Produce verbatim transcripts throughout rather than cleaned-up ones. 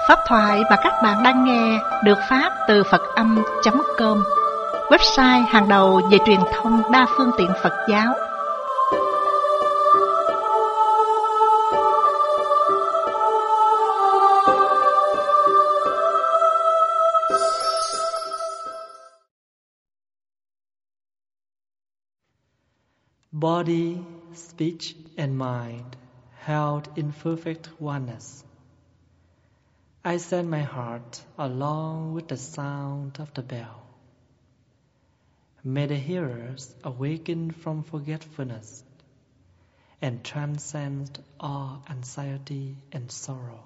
Pháp thoại mà các bạn đang nghe được phát từ Phật Âm chấm com, website hàng đầu về truyền thông đa phương tiện Phật giáo. Body, speech, and mind held in perfect oneness. I send my heart along with the sound of the bell. May the hearers awaken from forgetfulness and transcend all anxiety and sorrow.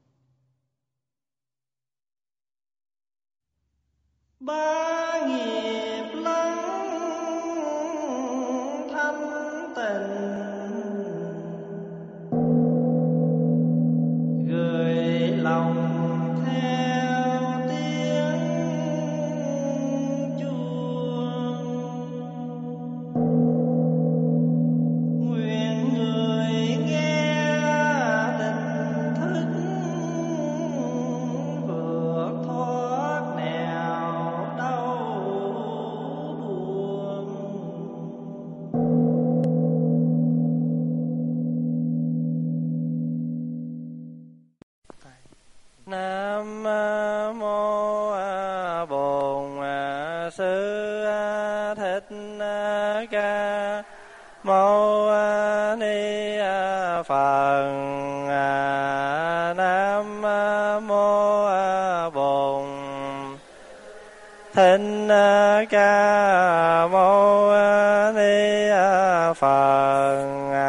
Ba nghiệp lắng thanh tịnh, gửi lòng theo tiếng chuông. Nguyện người nghe tỉnh thức, vượt thoát nẻo đau buồn. Nam mô Bổn Sư Thích Ca Mâu Ni Phật. Nam mô Bổn Thích Ca Mâu Ni Phật.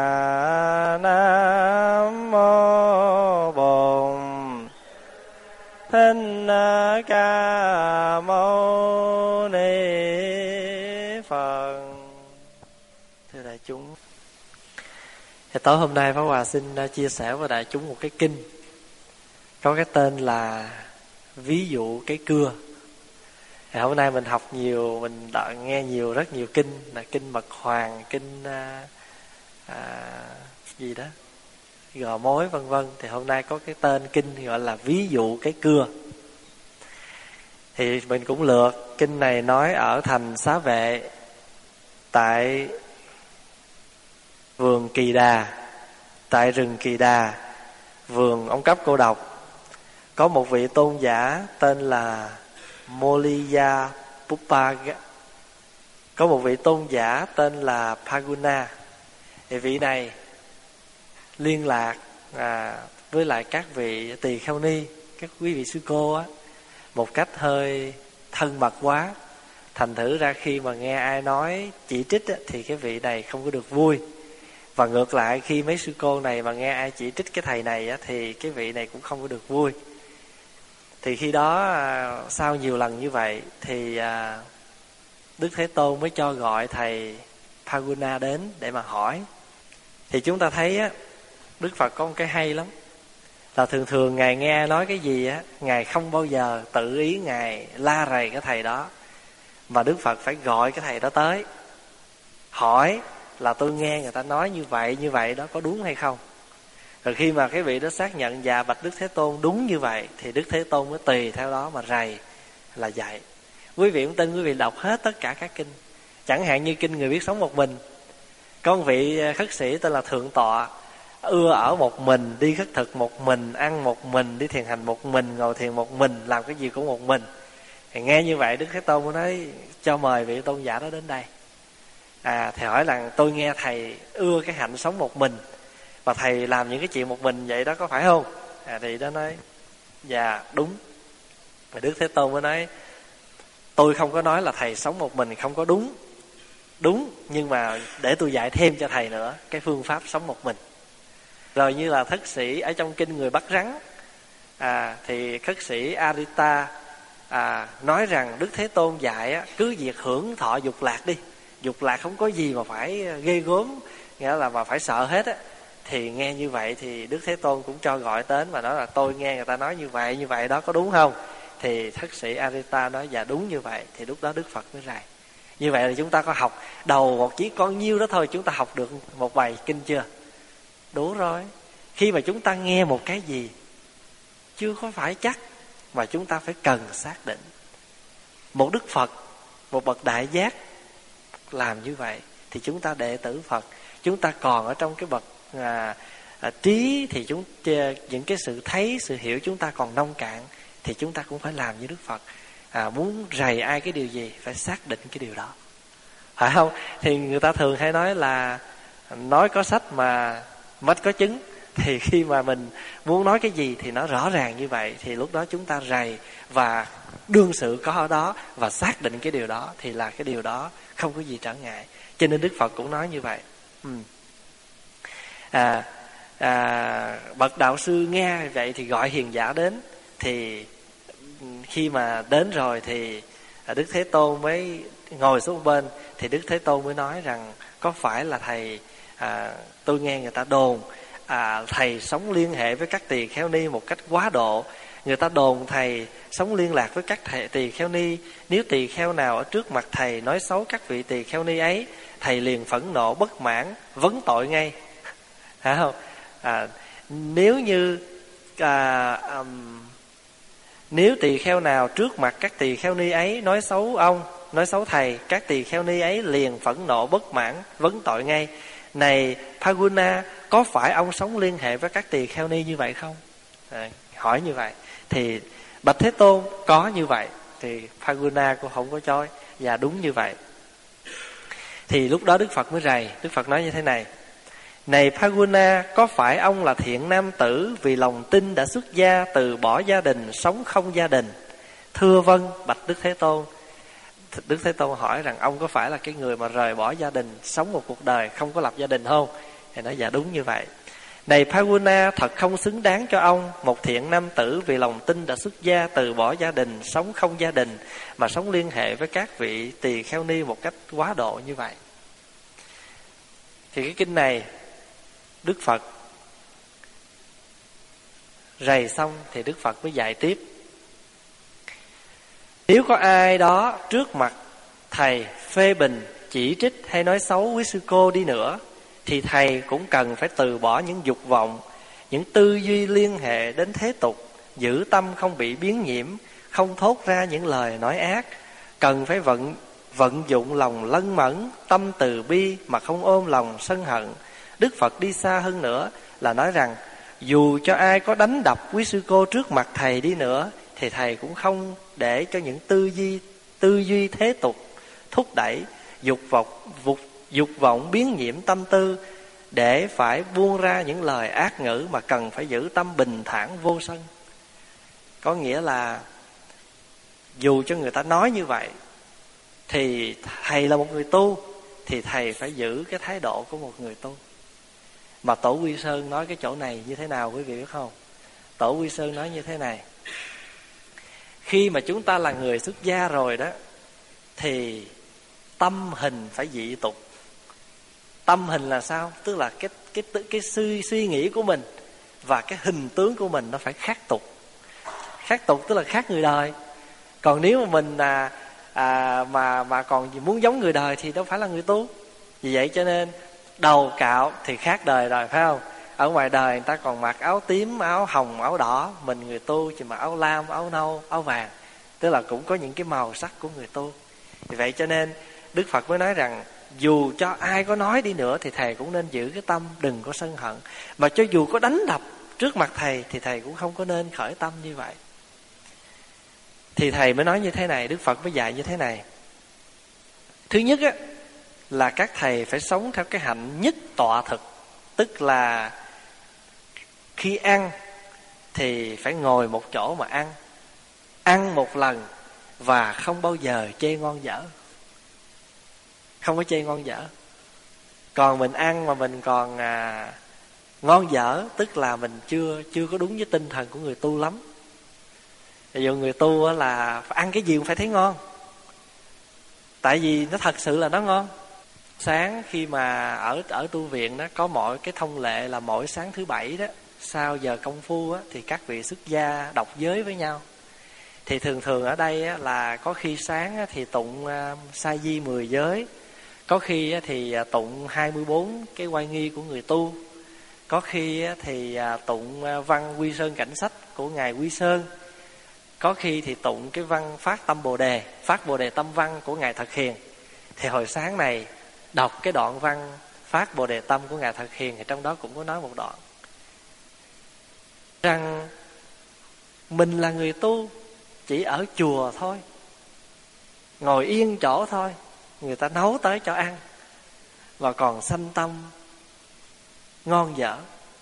Nam mô Bổn Thích Ca Mâu Ni Phật. Thưa đại chúng, thì tối hôm nay Pháp Hòa xin chia sẻ với đại chúng một cái kinh có cái tên là Ví dụ cái cưa. Thì hôm nay mình học nhiều, mình đã nghe nhiều rất nhiều kinh, là kinh Mật Hoàng, kinh à, à, gì đó gò mối vân vân. Thì hôm nay có cái tên kinh gọi là Ví dụ cái cưa. Thì mình cũng lược kinh này nói ở thành Xá Vệ, tại vườn Kỳ Đà, tại rừng Kỳ Đà, vườn Ông Cấp Cô Độc, có một vị tôn giả tên là Moliya Pupaga, có một vị tôn giả tên là Paguna. Thì vị này liên lạc à, với lại các vị tỳ kheo ni, các quý vị sư cô á, một cách hơi thân mật quá. Thành thử ra khi mà nghe ai nói chỉ trích á, thì cái vị này không có được vui. Và ngược lại, khi mấy sư cô này mà nghe ai chỉ trích cái thầy này á, thì cái vị này cũng không có được vui. Thì khi đó à, sau nhiều lần như vậy thì à, Đức Thế Tôn mới cho gọi thầy Paguna đến để mà hỏi. Thì chúng ta thấy á, Đức Phật có một cái hay lắm, là thường thường Ngài nghe nói cái gì á, Ngài không bao giờ tự ý Ngài la rầy cái thầy đó, mà Đức Phật phải gọi cái thầy đó tới hỏi là tôi nghe người ta nói như vậy như vậy đó có đúng hay không. Rồi khi mà cái vị đó xác nhận và bạch Đức Thế Tôn đúng như vậy, thì Đức Thế Tôn mới tùy theo đó mà rầy là dạy. Quý vị cũng tin, quý vị đọc hết tất cả các kinh. Chẳng hạn như kinh Người Biết Sống Một Mình, có một vị khất sĩ tên là Thượng Tọa, ưa ở một mình, đi khất thực một mình, ăn một mình, đi thiền hành một mình, ngồi thiền một mình, làm cái gì cũng một mình. Thì nghe như vậy Đức Thế Tôn mới nói cho mời vị tôn giả đó đến đây. À, thầy hỏi là tôi nghe thầy ưa cái hạnh sống một mình, và thầy làm những cái chuyện một mình vậy đó có phải không? À, thì đó nói dạ đúng. Và Đức Thế Tôn mới nói tôi không có nói là thầy sống một mình không có đúng. Đúng, nhưng mà để tôi dạy thêm cho thầy nữa cái phương pháp sống một mình. Rồi như là thất sĩ ở trong kinh Người Bắt Rắn, à, thì khất sĩ Arita à, nói rằng Đức Thế Tôn dạy á, cứ việc hưởng thọ dục lạc đi. Dục lạc không có gì mà phải ghê gớm, nghĩa là mà phải sợ hết á. Thì nghe như vậy thì Đức Thế Tôn cũng cho gọi đến và nói là tôi nghe người ta nói như vậy, như vậy đó có đúng không? Thì thất sĩ Arita nói dạ đúng như vậy. Thì lúc đó Đức Phật mới rày. Như vậy là chúng ta có học đầu một chiếc con nhiêu đó thôi, chúng ta học được một bài kinh chưa? Đủ rồi. Khi mà chúng ta nghe một cái gì, chưa có phải chắc, mà chúng ta phải cần xác định. Một Đức Phật, một bậc đại giác làm như vậy thì chúng ta đệ tử Phật, chúng ta còn ở trong cái bậc à, à, trí thì chúng những cái sự thấy, sự hiểu chúng ta còn nông cạn, thì chúng ta cũng phải làm như Đức Phật. À, muốn rầy ai cái điều gì phải xác định cái điều đó, phải không? Thì người ta thường hay nói là nói có sách mà mách có chứng. Thì khi mà mình muốn nói cái gì thì nó rõ ràng như vậy, thì lúc đó chúng ta rầy và đương sự có ở đó và xác định cái điều đó, thì là cái điều đó không có gì trở ngại. Cho nên Đức Phật cũng nói như vậy. ừ. à, à, Bậc đạo sư nghe vậy thì gọi hiền giả đến. Thì khi mà đến rồi thì Đức Thế Tôn mới ngồi xuống bên. Thì Đức Thế Tôn mới nói rằng có phải là thầy, à, tôi nghe người ta đồn à, thầy sống liên hệ với các tỳ kheo ni một cách quá độ. Người ta đồn thầy sống liên lạc với các thầy, tỳ kheo ni. Nếu tỳ kheo nào ở trước mặt thầy nói xấu các vị tỳ kheo ni ấy, thầy liền phẫn nộ bất mãn, vấn tội ngay. Phải không? À, nếu như à, um, nếu tỳ kheo nào trước mặt các tỳ kheo ni ấy nói xấu ông, nói xấu thầy, các tỳ kheo ni ấy liền phẫn nộ bất mãn, vấn tội ngay. Này Phaguna, có phải ông sống liên hệ với các tỳ kheo ni như vậy không? À, hỏi như vậy. Thì bạch Thế Tôn, có như vậy. Thì Phaguna cũng không có chối, và đúng như vậy. Thì lúc đó Đức Phật mới rầy. Đức Phật nói như thế này: này Phaguna, có phải ông là thiện nam tử vì lòng tin đã xuất gia, từ bỏ gia đình, sống không gia đình? Thưa vâng, bạch Đức Thế Tôn. Đức Thế Tôn hỏi rằng ông có phải là cái người mà rời bỏ gia đình, sống một cuộc đời không có lập gia đình không? Thì nói dạ đúng như vậy. Này Phaguna, thật không xứng đáng cho ông, một thiện nam tử vì lòng tin đã xuất gia, từ bỏ gia đình, sống không gia đình, mà sống liên hệ với các vị tỳ kheo ni một cách quá độ như vậy. Thì cái kinh này Đức Phật rầy xong thì Đức Phật mới dạy tiếp. Nếu có ai đó trước mặt thầy phê bình, chỉ trích hay nói xấu quý sư cô đi nữa, thì thầy cũng cần phải từ bỏ những dục vọng, những tư duy liên hệ đến thế tục, giữ tâm không bị biến nhiễm, không thốt ra những lời nói ác. Cần phải vận, vận dụng lòng lân mẫn, tâm từ bi mà không ôm lòng sân hận. Đức Phật đi xa hơn nữa là nói rằng dù cho ai có đánh đập quý sư cô trước mặt thầy đi nữa, thì thầy cũng không để cho những tư duy tư duy thế tục thúc đẩy dục vọng dục, dục vọng biến nhiễm tâm tư, để phải buông ra những lời ác ngữ, mà cần phải giữ tâm bình thản vô sân. Có nghĩa là dù cho người ta nói như vậy, thì thầy là một người tu, thì thầy phải giữ cái thái độ của một người tu. Mà Tổ Quy Sơn nói cái chỗ này như thế nào quý vị biết không? Tổ Quy Sơn nói như thế này: khi mà chúng ta là người xuất gia rồi đó, thì tâm hình phải dị tục. Tâm hình là sao? Tức là cái cái cái, cái suy suy nghĩ của mình và cái hình tướng của mình nó phải khác tục. Khác tục tức là khác người đời. Còn nếu mà mình à, à, mà mà còn muốn giống người đời thì đâu phải là người tu. Vì vậy cho nên đầu cạo thì khác đời rồi, phải không? Ở ngoài đời người ta còn mặc áo tím, áo hồng, áo đỏ. Mình người tu chỉ mặc áo lam, áo nâu, áo vàng. Tức là cũng có những cái màu sắc của người tu. Vì vậy cho nên Đức Phật mới nói rằng dù cho ai có nói đi nữa thì thầy cũng nên giữ cái tâm đừng có sân hận. Mà cho dù có đánh đập trước mặt thầy thì thầy cũng không có nên khởi tâm như vậy. Thì thầy mới nói như thế này, Đức Phật mới dạy như thế này. Thứ nhất á, là các thầy phải sống theo cái hạnh nhất tọa thực. Tức là khi ăn thì phải ngồi một chỗ mà ăn, ăn một lần và không bao giờ chê ngon dở. Không có chê ngon dở. Còn mình ăn mà mình còn à, ngon dở, tức là mình chưa chưa có đúng với tinh thần của người tu lắm. Ví dụ người tu là ăn cái gì cũng phải thấy ngon, tại vì nó thật sự là nó ngon. Sáng khi mà ở ở tu viện đó có mọi cái thông lệ là mỗi sáng thứ bảy đó, sau giờ công phu á, thì các vị xuất gia đọc giới với nhau. Thì thường thường ở đây á, là có khi sáng á, thì tụng uh, sa di mười giới, có khi á, thì tụng hai mươi bốn cái oai nghi của người tu. Có khi thì tụng văn Quy Sơn Cảnh Sách của Ngài Quy Sơn, có khi thì tụng cái văn Phát Tâm Bồ Đề, Phát Bồ Đề Tâm Văn của Ngài Thật Hiền. Thì hồi sáng này đọc cái đoạn văn Phát Bồ Đề Tâm của Ngài Thật Hiền, thì trong đó cũng có nói một đoạn rằng mình là người tu chỉ ở chùa thôi, ngồi yên chỗ thôi, người ta nấu tới cho ăn và còn sanh tâm ngon dở,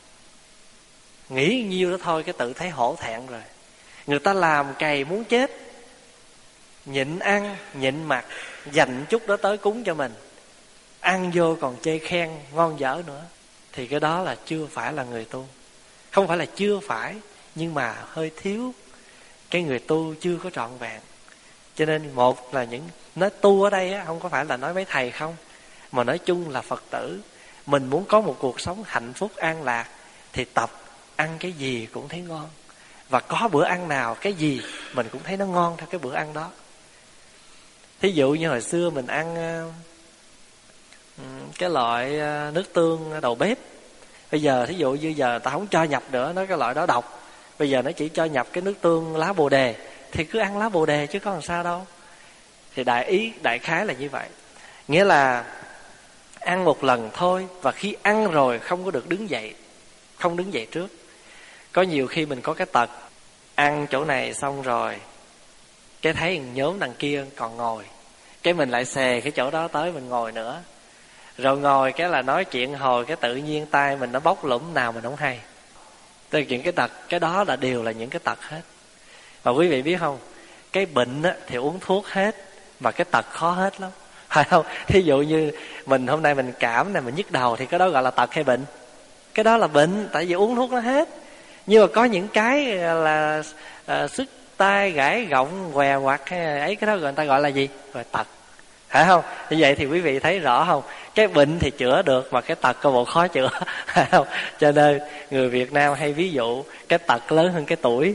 nghĩ nhiêu đó thôi cái tự thấy hổ thẹn rồi. Người ta làm cày muốn chết, nhịn ăn nhịn mặc, dành chút đó tới cúng cho mình, ăn vô còn chê khen ngon dở nữa, thì cái đó là chưa phải là người tu. Không phải là chưa phải, nhưng mà hơi thiếu, cái người tu chưa có trọn vẹn. Cho nên một là những nói tu ở đây á, không có phải là nói mấy thầy không, mà nói chung là Phật tử. Mình muốn có một cuộc sống hạnh phúc an lạc thì tập ăn cái gì cũng thấy ngon, và có bữa ăn nào cái gì mình cũng thấy nó ngon theo cái bữa ăn đó. Thí dụ như hồi xưa mình ăn cái loại nước tương đầu bếp, bây giờ thí dụ như giờ ta không cho nhập nữa, nói cái loại đó độc, bây giờ nó chỉ cho nhập cái nước tương lá bồ đề, thì cứ ăn lá bồ đề chứ có làm sao đâu. Thì đại ý đại khái là như vậy, nghĩa là ăn một lần thôi, và khi ăn rồi không có được đứng dậy, không đứng dậy trước. Có nhiều khi mình có cái tật ăn chỗ này xong rồi cái thấy nhóm đằng kia còn ngồi, cái mình lại xề cái chỗ đó tới mình ngồi nữa, rồi ngồi cái là nói chuyện hồi cái tự nhiên tay mình nó bốc lũm nào mình không hay. Tức là những cái tật, cái đó là đều là những cái tật hết. Và quý vị biết không, cái bệnh á, thì uống thuốc hết, mà cái tật khó hết lắm, phải không? Thí dụ như mình hôm nay mình cảm này, mình nhức đầu, thì cái đó gọi là tật hay bệnh? Cái đó là bệnh, tại vì uống thuốc nó hết. Nhưng mà có những cái là à, sức tay gãi gọng què quặt hay ấy, cái đó người ta gọi là gì? Gọi tật, phải không? Như vậy thì quý vị thấy rõ không, cái bệnh thì chữa được, mà cái tật có bộ khó chữa, phải không? Cho nên người Việt Nam hay ví dụ cái tật lớn hơn cái tuổi.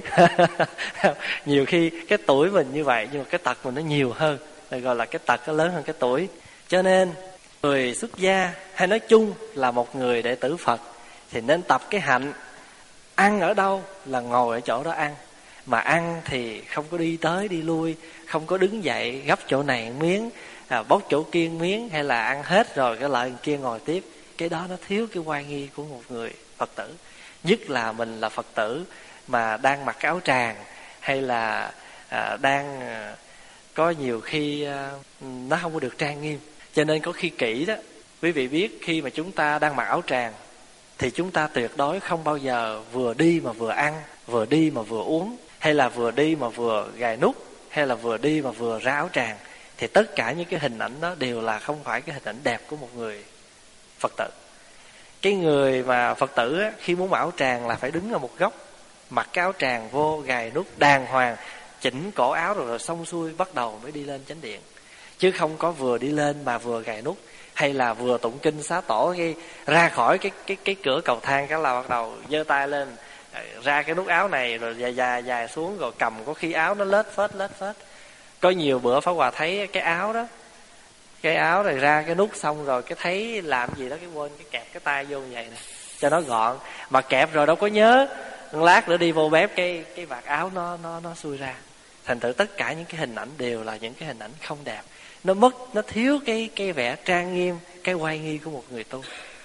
Nhiều khi cái tuổi mình như vậy, nhưng mà cái tật mình nó nhiều hơn, rồi gọi là cái tật nó lớn hơn cái tuổi. Cho nên người xuất gia hay nói chung là một người đệ tử Phật thì nên tập cái hạnh ăn ở đâu là ngồi ở chỗ đó ăn, mà ăn thì không có đi tới đi lui, không có đứng dậy gấp chỗ này miếng, à, bóc chỗ kia miếng, hay là ăn hết rồi cái lại kia ngồi tiếp. Cái đó nó thiếu cái oai nghi của một người Phật tử. Nhất là mình là Phật tử mà đang mặc áo tràng, hay là à, đang à, có nhiều khi à, nó không có được trang nghiêm. Cho nên có khi kỹ đó, quý vị biết khi mà chúng ta đang mặc áo tràng thì chúng ta tuyệt đối không bao giờ vừa đi mà vừa ăn, vừa đi mà vừa uống, hay là vừa đi mà vừa gài nút, hay là vừa đi mà vừa ra áo tràng. Thì tất cả những cái hình ảnh đó đều là không phải cái hình ảnh đẹp của một người Phật tử. Cái người mà Phật tử á, khi muốn mặc áo tràng là phải đứng ở một góc, mặc cái áo tràng vô, gài nút đàng hoàng, chỉnh cổ áo rồi, rồi xong xuôi bắt đầu mới đi lên chánh điện. Chứ không có vừa đi lên mà vừa gài nút, hay là vừa tụng kinh xá tổ cái ra khỏi cái cái cái cửa cầu thang cái là bắt đầu giơ tay lên ra cái nút áo này, rồi dài dài dài xuống, rồi cầm có khi áo nó lết phết lết phết. Có nhiều bữa Pháp Hòa thấy cái áo đó, cái áo này ra cái nút xong rồi cái thấy làm gì đó cái quên cái kẹp cái tay vô như vậy nè cho nó gọn, mà kẹp rồi đâu có nhớ, lát nữa đi vô bếp cái cái vạt áo nó nó nó xuôi ra. Thành thử tất cả những cái hình ảnh đều là những cái hình ảnh không đẹp, nó mất, nó thiếu cái cái vẻ trang nghiêm, cái oai nghi của một người tu.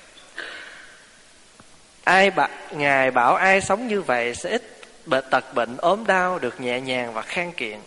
Ai bảo, Ngài bảo ai sống như vậy sẽ ít bệnh tật bệnh ốm đau, được nhẹ nhàng và khang kiện.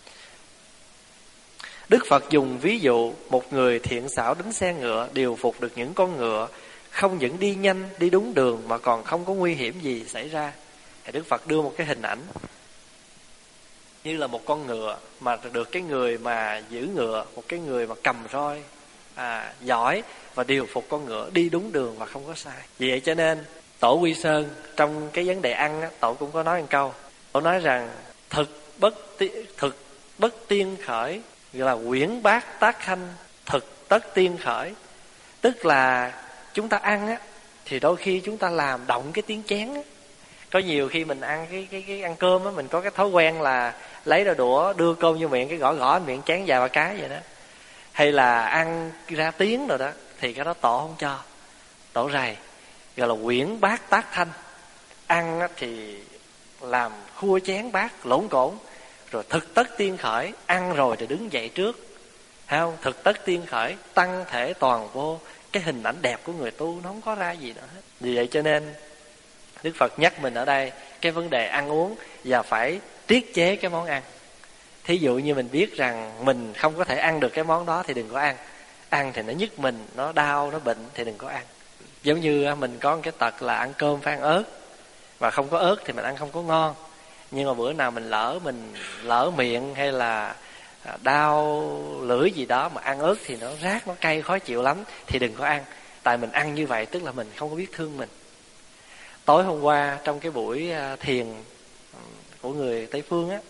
Đức Phật dùng ví dụ một người thiện xảo đánh xe ngựa, điều phục được những con ngựa, không những đi nhanh, đi đúng đường mà còn không có nguy hiểm gì xảy ra. Thì Đức Phật đưa một cái hình ảnh như là một con ngựa mà được cái người mà giữ ngựa, một cái người mà cầm roi à, giỏi và điều phục con ngựa đi đúng đường và không có sai. Vì vậy cho nên Tổ Quy Sơn trong cái vấn đề ăn á, Tổ cũng có nói một câu. Tổ nói rằng thực bất ti, thực bất tiên khởi, gọi là quyển bát tác khanh, thực tất tiên khởi. Tức là chúng ta ăn á thì đôi khi chúng ta làm động cái tiếng chén á. Có nhiều khi mình ăn cái cái cái ăn cơm á, mình có cái thói quen là lấy đôi đũa đưa cơm vô miệng cái gõ gõ miệng chén vài ba cái vậy đó. Hay là ăn ra tiếng rồi đó thì cái đó Tổ không cho. Tổ rầy. gọi là quyển bát tác thanh. Ăn thì làm khua chén bát lỗn cỗn, rồi thực tất tiên khởi, ăn rồi thì đứng dậy trước, thấy không? Thực tất tiên khởi, tăng thể toàn vô. Cái hình ảnh đẹp của người tu nó không có ra gì nữa hết. Vì vậy cho nên Đức Phật nhắc mình ở đây cái vấn đề ăn uống và phải tiết chế cái món ăn. Thí dụ như mình biết rằng mình không có thể ăn được cái món đó thì đừng có ăn. Ăn thì nó nhức mình, nó đau, nó bệnh thì đừng có ăn. Giống như mình có một cái tật là ăn cơm phải ăn ớt, và không có ớt thì mình ăn không có ngon. Nhưng mà bữa nào mình lỡ mình lỡ miệng hay là đau lưỡi gì đó mà ăn ớt thì nó rát, nó cay khó chịu lắm thì đừng có ăn. Tại mình ăn như vậy tức là mình không có biết thương mình. Tối hôm qua trong cái buổi thiền của người Tây Phương á,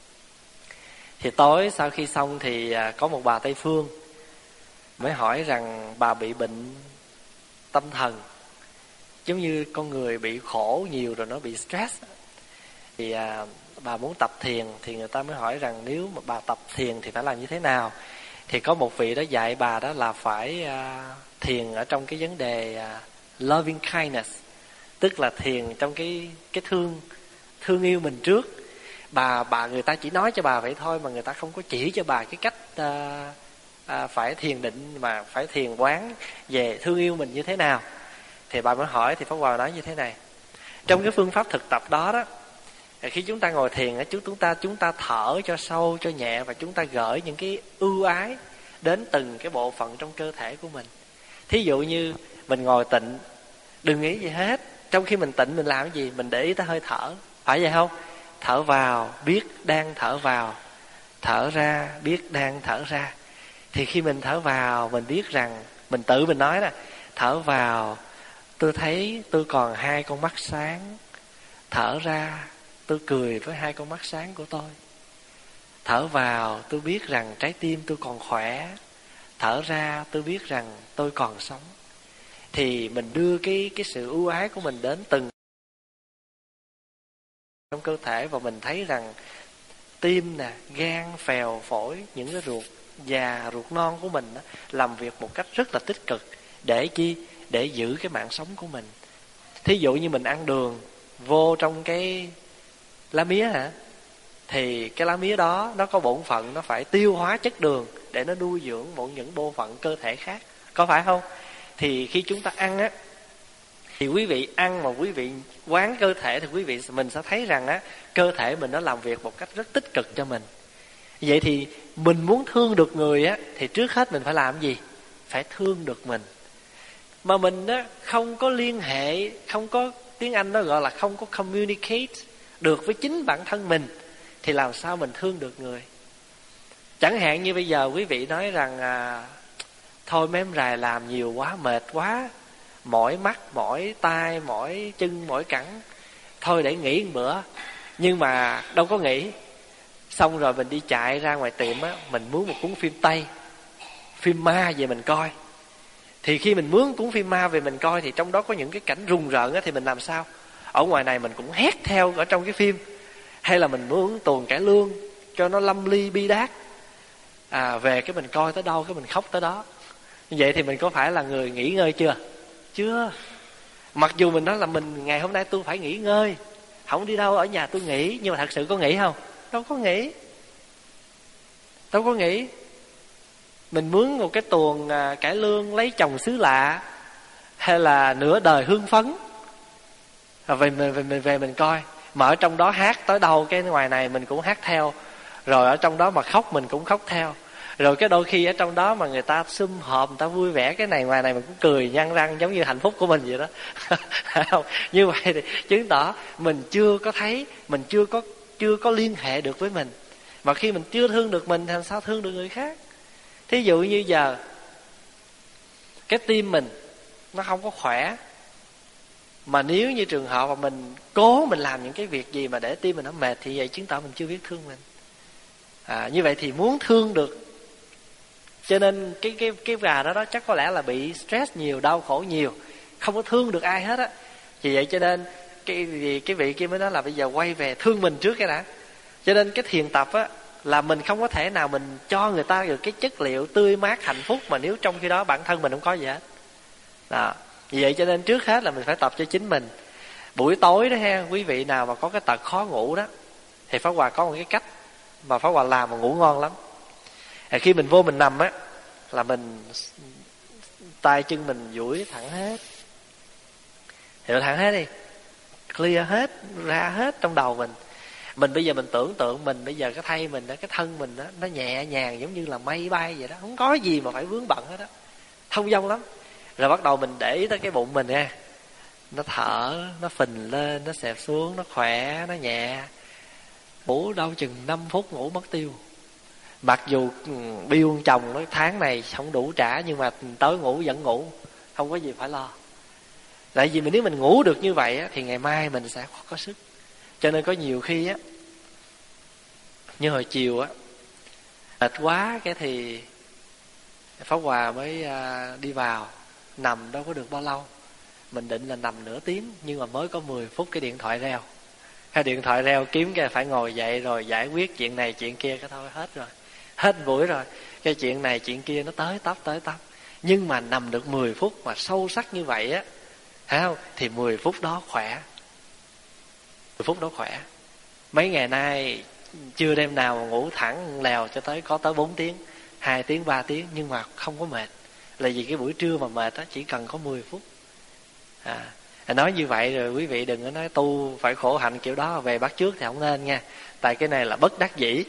thì tối sau khi xong thì có một bà Tây Phương mới hỏi rằng bà bị bệnh tâm thần, giống như con người bị khổ nhiều rồi nó bị stress. Thì à, bà muốn tập thiền thì người ta mới hỏi rằng nếu mà bà tập thiền thì phải làm như thế nào. Thì có một vị đó dạy bà đó là phải à, thiền ở trong cái vấn đề à, loving kindness, tức là thiền trong cái cái thương thương yêu mình trước. Bà bà người ta chỉ nói cho bà vậy thôi, mà người ta không có chỉ cho bà cái cách à, à, phải thiền định, mà phải thiền quán về thương yêu mình như thế nào. Thì bà mới hỏi, thì Pháp Hòa nói như thế này: trong cái phương pháp thực tập đó đó, khi chúng ta ngồi thiền, chúng ta chúng ta thở cho sâu cho nhẹ, và chúng ta gửi những cái ưu ái đến từng cái bộ phận trong cơ thể của mình. Thí dụ như mình ngồi tịnh, đừng nghĩ gì hết. Trong khi mình tịnh mình làm cái gì? Mình để ý tới hơi thở, phải vậy không? Thở vào biết đang thở vào, thở ra biết đang thở ra. Thì khi mình thở vào, mình biết rằng, mình tự mình nói nè, thở vào tôi thấy tôi còn hai con mắt sáng, thở ra tôi cười với hai con mắt sáng của tôi. Thở vào tôi biết rằng trái tim tôi còn khỏe, thở ra tôi biết rằng tôi còn sống. Thì mình đưa cái, cái sự ưu ái của mình đến từng trong cơ thể, và mình thấy rằng tim nè, gan, phèo, phổi, những cái ruột già, ruột non của mình đó, làm việc một cách rất là tích cực. Để chi? Để giữ cái mạng sống của mình. Thí dụ như mình ăn đường vô trong cái lá mía hả, thì cái lá mía đó nó có bổn phận nó phải tiêu hóa chất đường để nó nuôi dưỡng một những bộ phận cơ thể khác, có phải không? Thì khi chúng ta ăn á, thì quý vị ăn mà quý vị quán cơ thể, thì quý vị mình sẽ thấy rằng á, cơ thể mình nó làm việc một cách rất tích cực cho mình. Vậy thì mình muốn thương được người á, thì trước hết mình phải làm gì? Phải thương được mình. Mà mình á không có liên hệ, không có, tiếng Anh nó gọi là không có communicate được với chính bản thân mình, thì làm sao mình thương được người? Chẳng hạn như bây giờ quý vị nói rằng à, thôi mấy em rày làm nhiều quá, mệt quá, mỏi mắt, mỏi tai, mỏi chân, mỏi cẳng, thôi để nghỉ một bữa. Nhưng mà đâu có nghỉ. Xong rồi mình đi chạy ra ngoài tiệm á, mình mướn một cuốn phim Tây, phim ma về mình coi. Thì khi mình mướn cuốn phim ma về mình coi, thì trong đó có những cái cảnh rùng rợn á, thì mình làm sao? Ở ngoài này mình cũng hét theo ở trong cái phim. Hay là mình mướn tuồng cải lương cho nó lâm ly bi đát, à, về cái mình coi tới đâu cái mình khóc tới đó. Như vậy thì mình có phải là người nghỉ ngơi chưa? Chưa. Mặc dù mình nói là mình ngày hôm nay tôi phải nghỉ ngơi, không đi đâu, ở nhà tôi nghỉ, nhưng mà thật sự có nghỉ không? Đâu có nghỉ. Đâu có nghỉ. Mình mướn một cái tuồng à, cải lương lấy chồng xứ lạ, hay là nửa đời hương phấn, rồi về mình về, về, về mình coi. Mà ở trong đó hát tới đâu cái ngoài này mình cũng hát theo. Rồi ở trong đó mà khóc mình cũng khóc theo. Rồi cái đôi khi ở trong đó mà người ta sum họp, người ta vui vẻ, cái này ngoài này mình cũng cười nhăn răng giống như hạnh phúc của mình vậy đó. Không? Như vậy thì chứng tỏ mình chưa có thấy, mình chưa có chưa có liên hệ được với mình. Mà khi mình chưa thương được mình thì làm sao thương được người khác? Thí dụ như giờ cái tim mình nó không có khỏe, mà nếu như trường hợp mà mình cố mình làm những cái việc gì mà để tim mình nó mệt, thì vậy chứng tỏ mình chưa biết thương mình. À, như vậy thì muốn thương được, cho nên cái cái cái gà đó đó chắc có lẽ là bị stress nhiều, đau khổ nhiều, không có thương được ai hết á. Vì vậy cho nên cái vì cái vị kia mới nói là bây giờ quay về thương mình trước cái đã. Cho nên cái thiền tập á là mình không có thể nào mình cho người ta được cái chất liệu tươi mát hạnh phúc mà nếu trong khi đó bản thân mình không có gì hết. Đó. Vì vậy cho nên trước hết là mình phải tập cho chính mình. Buổi tối đó ha, quý vị nào mà có cái tật khó ngủ đó, thì Pháp Hòa có một cái cách mà Pháp Hòa làm mà ngủ ngon lắm. À, khi mình vô mình nằm á, là mình tay chân mình duỗi thẳng hết, thì thẳng hết đi, clear hết ra hết trong đầu mình. Mình bây giờ mình tưởng tượng mình bây giờ cái thay mình đó, cái thân mình đó, nó nhẹ nhàng giống như là mây bay vậy đó, không có gì mà phải vướng bận hết đó, thông dong lắm. Rồi bắt đầu mình để ý tới cái bụng mình nha, nó thở, nó phình lên, nó xẹp xuống, nó khỏe, nó nhẹ. Ngủ đâu chừng năm phút ngủ mất tiêu. Mặc dù bill chồng nói tháng này không đủ trả, nhưng mà tới ngủ vẫn ngủ, không có gì phải lo. Tại vì mình nếu mình ngủ được như vậy á, thì ngày mai mình sẽ có sức. Cho nên có nhiều khi á, như hồi chiều á, mệt quá cái thì Pháp Hòa mới đi vào nằm đâu có được bao lâu. Mình định là nằm nửa tiếng, nhưng mà mới có mười phút cái điện thoại reo. Cái điện thoại reo kiếm cái phải ngồi dậy rồi giải quyết chuyện này chuyện kia, cái thôi hết rồi, hết buổi rồi. Cái chuyện này chuyện kia nó tới tấp tới tấp. Nhưng mà nằm được mười phút mà sâu sắc như vậy á, thấy không? Thì mười phút đó khỏe, mười phút đó khỏe. Mấy ngày nay chưa đêm nào mà ngủ thẳng lèo cho tới có tới bốn tiếng, hai tiếng, ba tiếng, nhưng mà không có mệt. Là vì cái buổi trưa mà mệt á, chỉ cần có mười phút. À, nói như vậy rồi quý vị đừng có nói tu phải khổ hạnh kiểu đó, về bắt chước thì không nên nha. Tại cái này là bất đắc dĩ.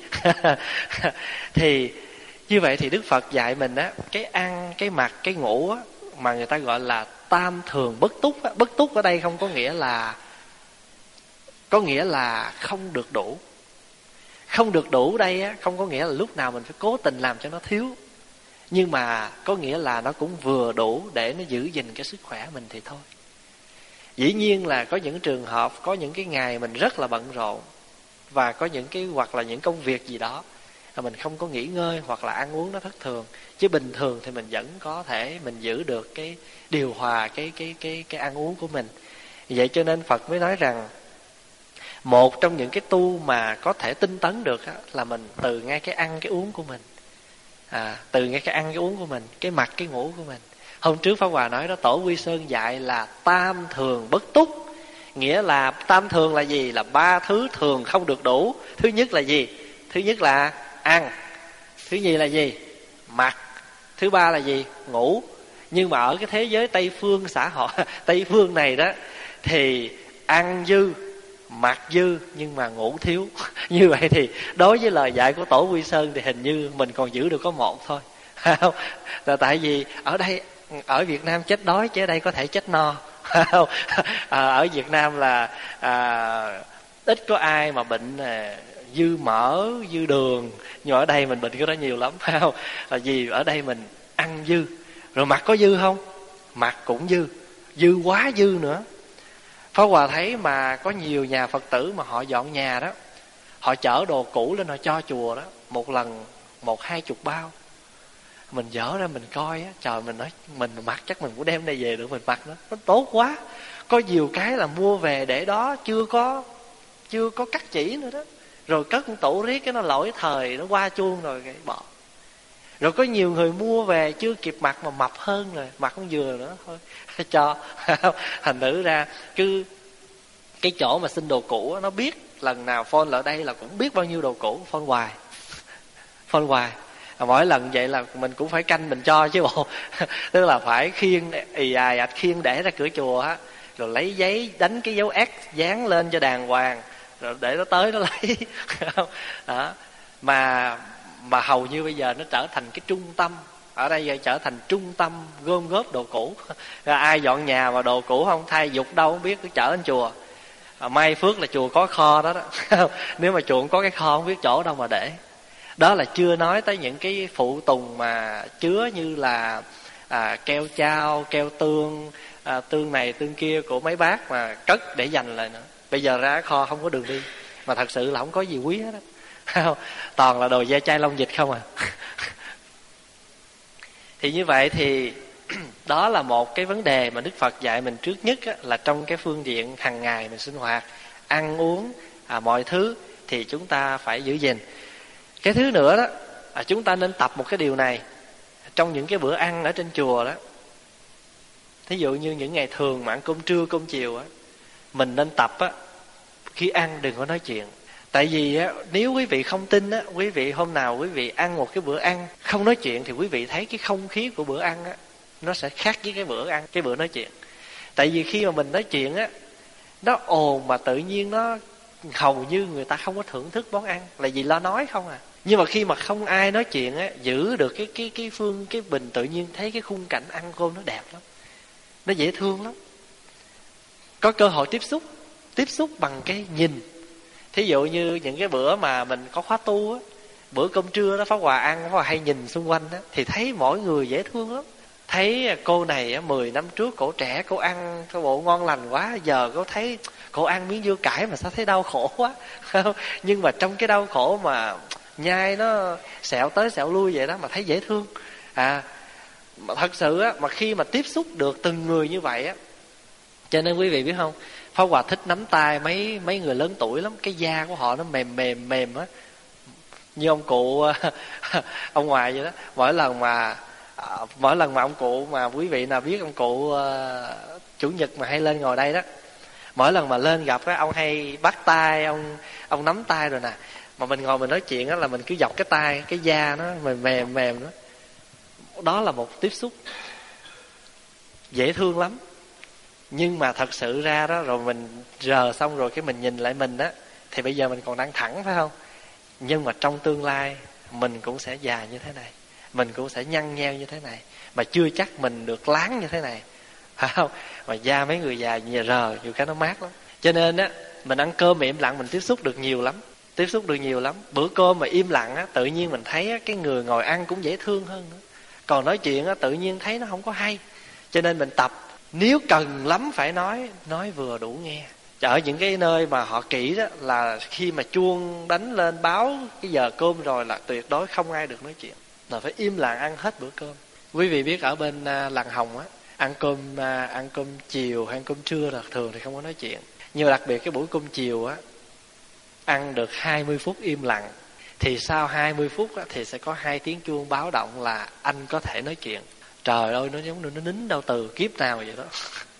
Thì như vậy thì Đức Phật dạy mình á, cái ăn, cái mặc, cái ngủ á, mà người ta gọi là tam thường bất túc á. Bất túc ở đây không có nghĩa là có nghĩa là không được đủ. Không được đủ đây á, không có nghĩa là lúc nào mình phải cố tình làm cho nó thiếu, nhưng mà có nghĩa là nó cũng vừa đủ để nó giữ gìn cái sức khỏe mình thì thôi. Dĩ nhiên là có những trường hợp, có những cái ngày mình rất là bận rộn, và có những cái hoặc là những công việc gì đó mà mình không có nghỉ ngơi, hoặc là ăn uống nó thất thường. Chứ bình thường thì mình vẫn có thể mình giữ được cái điều hòa cái cái cái cái ăn uống của mình. Vậy cho nên Phật mới nói rằng một trong những cái tu mà có thể tinh tấn được á, là mình từ ngay cái ăn cái uống của mình. À, từ ngay cái ăn cái uống của mình, cái mặc cái ngủ của mình. Hôm trước Pháp Hòa nói đó, Tổ Quy Sơn dạy là tam thường bất túc. Nghĩa là tam thường là gì? Là ba thứ thường không được đủ. Thứ nhất là gì? Thứ nhất là ăn. Thứ nhì là gì? Mặc. Thứ ba là gì? Ngủ. Nhưng mà ở cái thế giới Tây phương xã hội Tây phương này đó, thì ăn dư, mặc dư, nhưng mà ngủ thiếu. Như vậy thì đối với lời dạy của Tổ Quy Sơn thì hình như mình còn giữ được có một thôi. Là tại vì ở đây, ở Việt Nam chết đói, chứ ở đây có thể chết no. À, ở Việt Nam là à, ít có ai mà bệnh à, dư mỡ, dư đường. Nhưng ở đây mình bệnh cái đó nhiều lắm. Là vì ở đây mình ăn dư. Rồi mặc có dư không? Mặc cũng dư, dư quá dư nữa. Pháp Hòa thấy mà có nhiều nhà Phật tử mà họ dọn nhà đó, họ chở đồ cũ lên họ cho chùa đó, một lần một hai chục bao. Mình dở ra mình coi á, trời, mình nói mình mặc chắc mình cũng đem đây về được, mình mặc nó nó tốt quá. Có nhiều cái là mua về để đó chưa có chưa có cắt chỉ nữa đó, rồi cất tủ riết cái nó lỗi thời, nó qua chuông rồi cái bỏ. Rồi có nhiều người mua về chưa kịp mặc mà mập hơn rồi, mặc không vừa nữa thôi cho. Thành thử ra cứ cái chỗ mà xin đồ cũ nó biết lần nào phone lại đây là cũng biết bao nhiêu đồ cũ, phone hoài phone hoài mỗi lần vậy là mình cũng phải canh mình cho chứ bộ. Tức là phải khiêng ì ài ạch khiêng để ra cửa chùa á, rồi lấy giấy đánh cái dấu X dán lên cho đàng hoàng, rồi để nó tới nó lấy. Đó. Mà mà hầu như bây giờ nó trở thành cái trung tâm, ở đây giờ trở thành trung tâm gom góp đồ cũ. Ai dọn nhà mà đồ cũ không thay dục đâu không biết, cứ chở lên chùa. À, may phước là chùa có kho đó đó. Nếu mà chùa không có cái kho không biết chỗ đâu mà để. Đó là chưa nói tới những cái phụ tùng mà chứa như là à, keo chao, keo tương, à, tương này tương kia của mấy bác mà cất để dành lại nữa. Bây giờ ra kho không có đường đi, mà thật sự là không có gì quý hết đó. Toàn là đồ da chai lông dịch không à. Thì như vậy thì đó là một cái vấn đề mà Đức Phật dạy mình trước nhất á, là trong cái phương diện hàng ngày mình sinh hoạt, ăn uống, à, mọi thứ thì chúng ta phải giữ gìn. Cái thứ nữa đó, à, chúng ta nên tập một cái điều này trong những cái bữa ăn ở trên chùa đó. Thí dụ như những ngày thường mà ăn cơm trưa cơm chiều á, mình nên tập á, khi ăn đừng có nói chuyện. Tại vì á, nếu quý vị không tin á, quý vị hôm nào quý vị ăn một cái bữa ăn không nói chuyện thì quý vị thấy cái không khí của bữa ăn á nó sẽ khác với cái bữa ăn, cái bữa nói chuyện. Tại vì khi mà mình nói chuyện á, nó ồn mà tự nhiên nó hầu như người ta không có thưởng thức món ăn, là vì lo nói không à. Nhưng mà khi mà không ai nói chuyện á, giữ được cái cái cái phương cái bình, tự nhiên thấy cái khung cảnh ăn cơm nó đẹp lắm, nó dễ thương lắm. Có cơ hội tiếp xúc, tiếp xúc bằng cái nhìn. Thí dụ như những cái bữa mà mình có khóa tu á, bữa cơm trưa đó Pháp Hòa ăn, Pháp Hòa hay nhìn xung quanh á, thì thấy mỗi người dễ thương lắm. Thấy cô này á, mười năm trước cổ trẻ, cổ ăn cái bộ ngon lành quá, giờ cổ thấy cổ ăn miếng dưa cải mà sao thấy đau khổ quá. Nhưng mà trong cái đau khổ mà nhai nó xẹo tới xẹo lui vậy đó mà thấy dễ thương. À, mà thật sự á, mà khi mà tiếp xúc được từng người như vậy á, cho nên quý vị biết không, Pháp Hòa thích nắm tay mấy mấy người lớn tuổi lắm. Cái da của họ nó mềm mềm mềm á, như ông cụ ông ngoại vậy đó. Mỗi lần mà mỗi lần mà ông cụ, mà quý vị nào biết ông cụ uh, chủ nhật mà hay lên ngồi đây đó, mỗi lần mà lên gặp á, ông hay bắt tay ông, ông nắm tay rồi nè, mà mình ngồi mình nói chuyện á là mình cứ dọc cái tay, cái da nó mềm mềm mềm đó. Đó là một tiếp xúc dễ thương lắm. Nhưng mà thật sự ra đó, rồi mình rờ xong rồi cái mình nhìn lại mình á, thì bây giờ mình còn đang thẳng phải không? Nhưng mà trong tương lai mình cũng sẽ già như thế này, mình cũng sẽ nhăn nheo như thế này, mà chưa chắc mình được láng như thế này, phải không? Mà da mấy người già nhờ rờ nhiều cái nó mát lắm. Cho nên á, mình ăn cơm mà im lặng mình tiếp xúc được nhiều lắm, tiếp xúc được nhiều lắm. Bữa cơm mà im lặng á, tự nhiên mình thấy á, cái người ngồi ăn cũng dễ thương hơn nữa. Còn nói chuyện á, tự nhiên thấy nó không có hay. Cho nên mình tập, nếu cần lắm phải nói, nói vừa đủ nghe. Ở những cái nơi mà họ kỹ đó, là khi mà chuông đánh lên báo cái giờ cơm rồi là tuyệt đối không ai được nói chuyện, là phải im lặng ăn hết bữa cơm. Quý vị biết ở bên uh, Làng Hồng á, ăn cơm uh, ăn cơm chiều hay ăn cơm trưa là thường thì không có nói chuyện. Nhưng mà đặc biệt cái buổi cơm chiều á, ăn được hai mươi phút im lặng, thì sau hai mươi phút á, thì sẽ có hai tiếng chuông báo động là anh có thể nói chuyện. Trời ơi, nó giống như nó nín đâu từ kiếp nào vậy đó.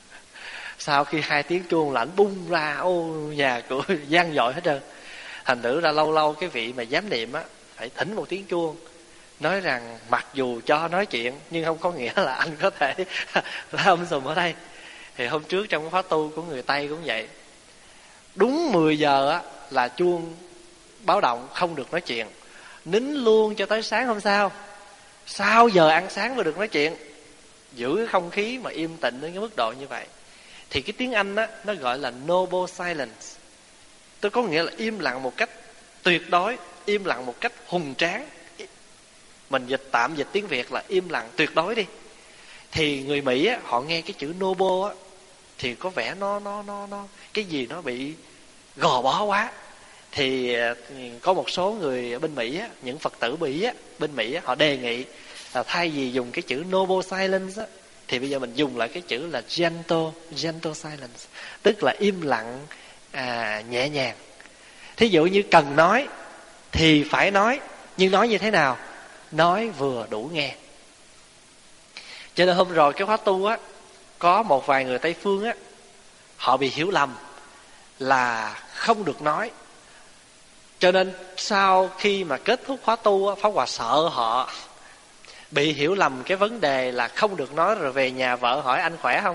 Sau khi hai tiếng chuông là ảnh bung ra, ô nhà cửa vang dội hết trơn. Thành thử ra lâu lâu cái vị mà giám niệm á phải thỉnh một tiếng chuông, nói rằng mặc dù cho nói chuyện nhưng không có nghĩa là anh có thể là ông sùm ở đây. Thì hôm trước trong khóa tu của người Tây cũng vậy, đúng mười giờ á là chuông báo động không được nói chuyện, nín luôn cho tới sáng hôm sau. Sau giờ ăn sáng mới được nói chuyện, giữ cái không khí mà im tĩnh đến cái mức độ như vậy. Thì cái tiếng Anh á, nó gọi là noble silence, tôi có nghĩa là im lặng một cách tuyệt đối, im lặng một cách hùng tráng. Mình dịch tạm dịch tiếng Việt là im lặng tuyệt đối đi. Thì người Mỹ á, họ nghe cái chữ noble á, thì có vẻ nó nó nó nó cái gì nó bị gò bó quá. Thì có một số người ở bên Mỹ á, những Phật tử Mỹ á, bên Mỹ á, họ đề nghị là thay vì dùng cái chữ noble silence á, thì bây giờ mình dùng lại cái chữ là gentle, gentle silence, tức là im lặng à, nhẹ nhàng. Thí dụ như cần nói thì phải nói, nhưng nói như thế nào? Nói vừa đủ nghe. Cho nên hôm rồi cái khóa tu á, có một vài người Tây phương á, họ bị hiểu lầm là không được nói. Cho nên sau khi mà kết thúc khóa tu á, Pháp Hòa sợ họ bị hiểu lầm cái vấn đề là không được nói, rồi về nhà vợ hỏi anh khỏe không?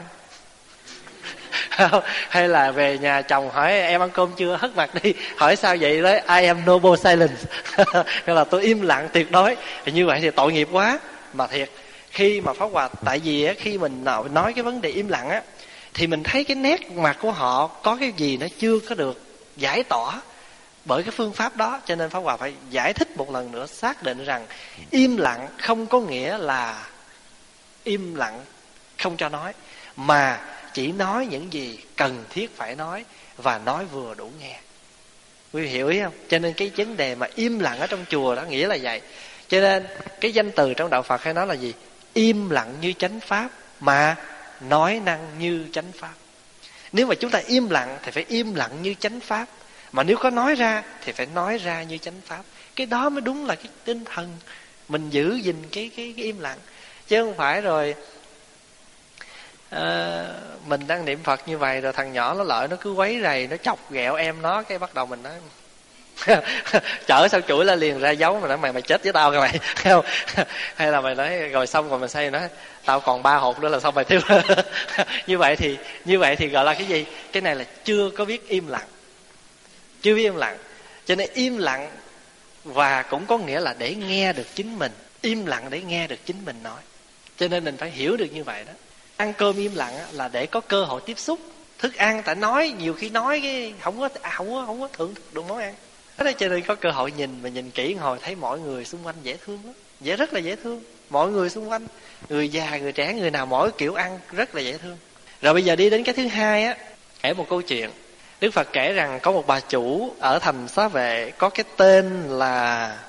Hay là về nhà chồng hỏi em ăn cơm chưa, hất mặt đi. Hỏi sao vậy đấy? I am noble silence. Hay là tôi im lặng tuyệt đối. Thì như vậy thì tội nghiệp quá. Mà thiệt, khi mà Pháp Hòa, tại vì á, khi mình nói cái vấn đề im lặng á, thì mình thấy cái nét mặt của họ có cái gì nó chưa có được giải tỏa bởi cái phương pháp đó. Cho nên Pháp Hòa phải giải thích một lần nữa, xác định rằng im lặng không có nghĩa là im lặng không cho nói, mà chỉ nói những gì cần thiết phải nói, và nói vừa đủ nghe. Quý vị hiểu ý không? Cho nên cái vấn đề mà im lặng ở trong chùa đó nghĩa là vậy. Cho nên cái danh từ trong đạo Phật hay nói là gì? Im lặng như chánh pháp, mà nói năng như chánh pháp. Nếu mà chúng ta im lặng thì phải im lặng như chánh pháp, mà nếu có nói ra thì phải nói ra như chánh pháp. Cái đó mới đúng là cái tinh thần mình giữ gìn cái, cái, cái im lặng. Chứ không phải rồi à, mình đang niệm Phật như vậy rồi thằng nhỏ nó lợi nó cứ quấy rầy, nó chọc ghẹo em nó, cái bắt đầu mình nói chở sau chuỗi là liền ra dấu, mà nói mày mày chết với tao kìa mày, không? Hay là mày nói rồi xong rồi mình say nói tao còn ba hột nữa là xong mày thiếu. Như vậy thì như vậy thì gọi là cái gì? Cái này là chưa có biết im lặng, chưa biết im lặng. Cho nên im lặng và cũng có nghĩa là để nghe được chính mình, im lặng để nghe được chính mình nói. Cho nên mình phải hiểu được như vậy đó. Ăn cơm im lặng là để có cơ hội tiếp xúc thức ăn, tại nói nhiều khi nói cái không có không có không có thưởng thức được món ăn. Đó, cho nên có cơ hội nhìn và nhìn kỹ hồi thấy mọi người xung quanh dễ thương lắm, dễ rất là dễ thương. Mọi người xung quanh, người già, người trẻ, người nào mỗi kiểu ăn rất là dễ thương. Rồi bây giờ đi đến cái thứ hai á, kể một câu chuyện. Đức Phật kể rằng có một bà chủ ở thành Xá Vệ có cái tên là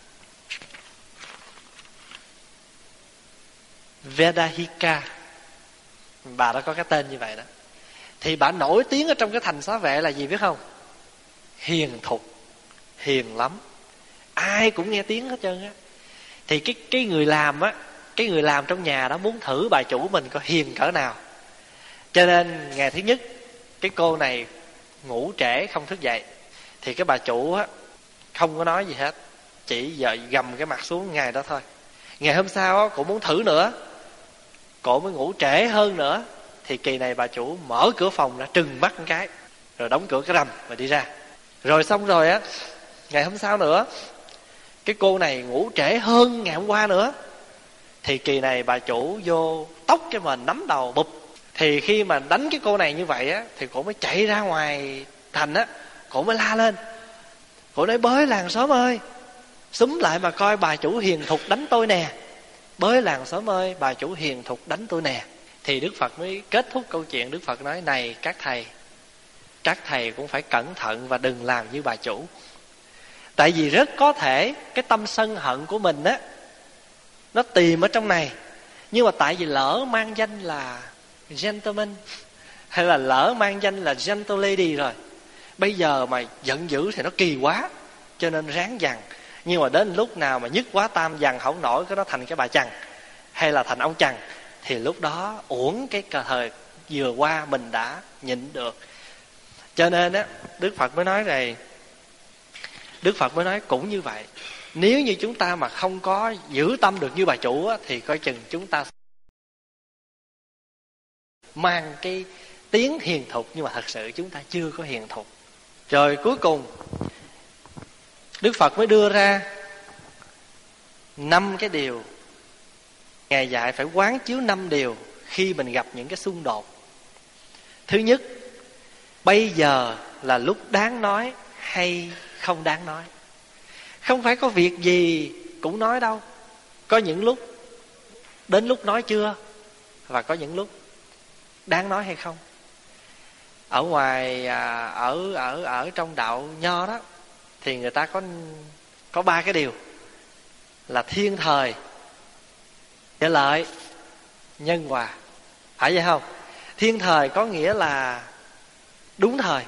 Vedahika. Bà đó có cái tên như vậy đó. Thì bà nổi tiếng ở trong cái thành Xá Vệ là gì biết không? Hiền thục, hiền lắm, ai cũng nghe tiếng hết trơn á. Thì cái cái người làm á, cái người làm trong nhà đó muốn thử bà chủ mình có hiền cỡ nào. Cho nên ngày thứ nhất, cái cô này ngủ trễ không thức dậy, thì cái bà chủ á không có nói gì hết, chỉ giờ gầm cái mặt xuống ngày đó thôi. Ngày hôm sau á, cô muốn thử nữa, cô mới ngủ trễ hơn nữa. Thì kỳ này bà chủ mở cửa phòng ra, trừng mắt một cái, rồi đóng cửa cái rầm và đi ra. Rồi xong rồi á, ngày hôm sau nữa, cái cô này ngủ trễ hơn ngày hôm qua nữa. Thì kỳ này bà chủ vô tóc cái mền nắm đầu bụp. Thì khi mà đánh cái cô này như vậy á, thì cổ mới chạy ra ngoài thành á, cổ mới la lên. Cổ nói bới làng xóm ơi, xúm lại mà coi bà chủ hiền thục đánh tôi nè. Bới làng xóm ơi, bà chủ hiền thục đánh tôi nè. Thì Đức Phật mới kết thúc câu chuyện. Đức Phật nói này các thầy, các thầy cũng phải cẩn thận và đừng làm như bà chủ. Tại vì rất có thể cái tâm sân hận của mình á, nó tìm ở trong này. Nhưng mà tại vì lỡ mang danh là gentleman, hay là lỡ mang danh là gentle lady rồi, bây giờ mà giận dữ thì nó kỳ quá, cho nên ráng dằn. Nhưng mà đến lúc nào mà nhất quá tam dằn không nổi, cái đó thành cái bà chằn, hay là thành ông chằn, thì lúc đó uổng cái thời vừa qua mình đã nhịn được. Cho nên á, Đức Phật mới nói này, Đức Phật mới nói cũng như vậy. Nếu như chúng ta mà không có giữ tâm được như bà chủ á, thì coi chừng chúng ta mang cái tiếng hiền thục, nhưng mà thật sự chúng ta chưa có hiền thục. Rồi cuối cùng Đức Phật mới đưa ra năm cái điều. Ngài dạy phải quán chiếu năm điều khi mình gặp những cái xung đột. Thứ nhất, bây giờ là lúc đáng nói hay không đáng nói. Không phải có việc gì cũng nói đâu. Có những lúc đến lúc nói chưa, và có những lúc đáng nói hay không. Ở ngoài à, ở ở ở trong đạo Nho đó, thì người ta có có ba cái điều là thiên thời, địa lợi, nhân hòa. Phải vậy không? Thiên thời có nghĩa là đúng thời,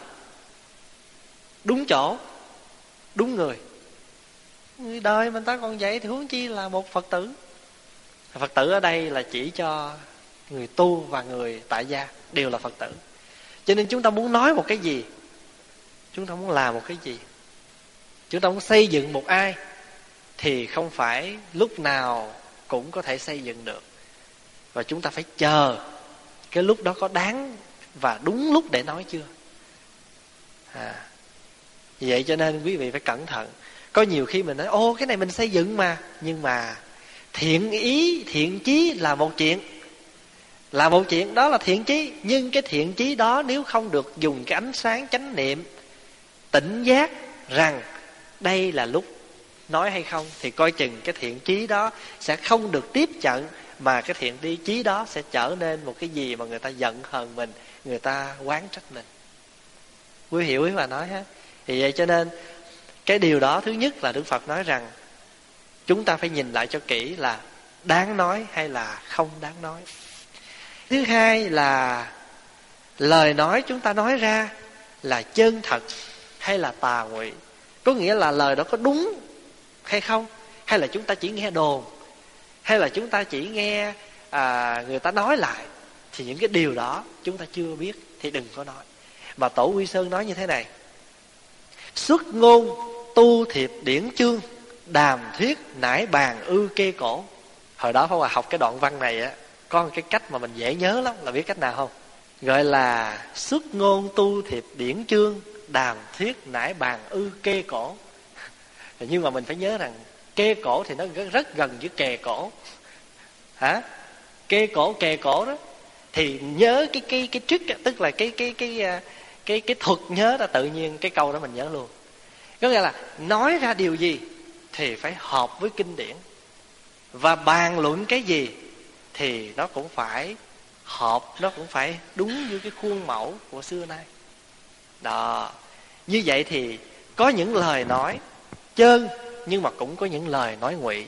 đúng chỗ, đúng người. Người đời mình ta còn vậy thì huống chi là một Phật tử. Phật tử ở đây là chỉ cho người tu và người tại gia đều là Phật tử. Cho nên chúng ta muốn nói một cái gì, chúng ta muốn làm một cái gì, chúng ta muốn xây dựng một ai, thì không phải lúc nào cũng có thể xây dựng được. Và chúng ta phải chờ cái lúc đó có đáng và đúng lúc để nói chưa. À, vậy cho nên quý vị phải cẩn thận. Có nhiều khi mình nói ô cái này mình xây dựng mà, nhưng mà thiện ý, thiện chí là một chuyện, là một chuyện, đó là thiện chí. Nhưng cái thiện chí đó nếu không được dùng cái ánh sáng chánh niệm, tỉnh giác rằng đây là lúc nói hay không, thì coi chừng cái thiện chí đó sẽ không được tiếp nhận, mà cái thiện chí đó sẽ trở nên một cái gì mà người ta giận hờn mình, người ta oán trách mình. Quý hiểu ý mà nói ha. Thì vậy cho nên cái điều đó, thứ nhất là Đức Phật nói rằng chúng ta phải nhìn lại cho kỹ là đáng nói hay là không đáng nói. Thứ hai là lời nói chúng ta nói ra là chân thật hay là tà ngụy. Có nghĩa là lời đó có đúng hay không, hay là chúng ta chỉ nghe đồn, hay là chúng ta chỉ nghe à, người ta nói lại. thì những cái điều đó chúng ta chưa biết thì đừng có nói. Mà Tổ Quy Sơn nói như thế này: xuất ngôn tu thiệp điển chương, đàm thuyết nải bàn ư kê cổ. Hồi đó Pháp Hòa học cái đoạn văn này á, có một cái cách mà mình dễ nhớ lắm, là biết cách nào không? Gọi là xuất ngôn tu thiệp điển chương, đàm thuyết nải bàn ư kê cổ. Nhưng mà mình phải nhớ rằng kê cổ thì nó rất gần với kề cổ. Hả? Kê cổ, kề cổ đó. Thì nhớ cái cái cái trick, tức là cái cái cái cái cái cái thuật nhớ đó, tự nhiên cái câu đó mình nhớ luôn. Có nghĩa là nói ra điều gì thì phải hợp với kinh điển, và bàn luận cái gì thì nó cũng phải hợp, nó cũng phải đúng như cái khuôn mẫu của xưa nay. Đó. Như vậy thì có những lời nói chơn, nhưng mà cũng có những lời nói ngụy.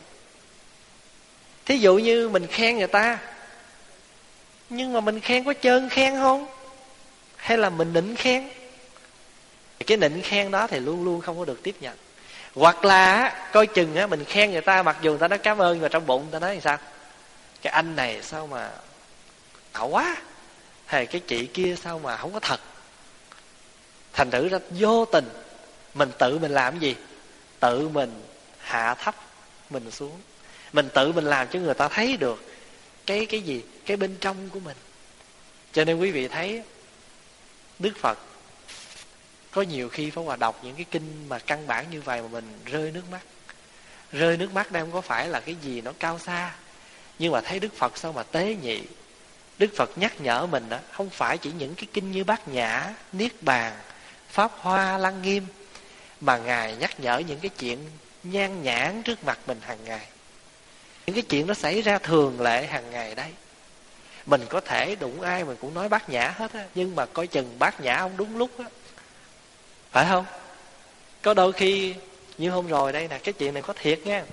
Thí dụ như mình khen người ta, nhưng mà mình khen có chơn khen không? Hay là mình nịnh khen? Cái nịnh khen đó thì luôn luôn không có được tiếp nhận. Hoặc là coi chừng á, mình khen người ta, mặc dù người ta nói cảm ơn, nhưng mà trong bụng người ta nói làm sao? Cái anh này sao mà ảo quá, hay cái chị kia sao mà không có thật. Thành thử ra vô tình mình tự mình làm gì? Tự mình hạ thấp mình xuống. Mình tự mình làm cho người ta thấy được cái cái gì? Cái bên trong của mình. Cho nên quý vị thấy Đức Phật có nhiều khi Pháp Hòa đọc những cái kinh mà căn bản như vậy mà mình rơi nước mắt. Rơi nước mắt đây không có phải là cái gì nó cao xa, nhưng mà thấy Đức Phật sao mà tế nhị. Đức Phật nhắc nhở mình đó, không phải chỉ những cái kinh như Bát Nhã, Niết Bàn, Pháp Hoa, Lăng Nghiêm, mà Ngài nhắc nhở những cái chuyện nhan nhản trước mặt mình hàng ngày. Những cái chuyện nó xảy ra thường lệ hàng ngày đấy. Mình có thể đụng ai mình cũng nói Bát Nhã hết á, nhưng mà coi chừng Bát Nhã không đúng lúc á, phải không? Có đôi khi như hôm rồi đây nè, cái chuyện này có thiệt nha.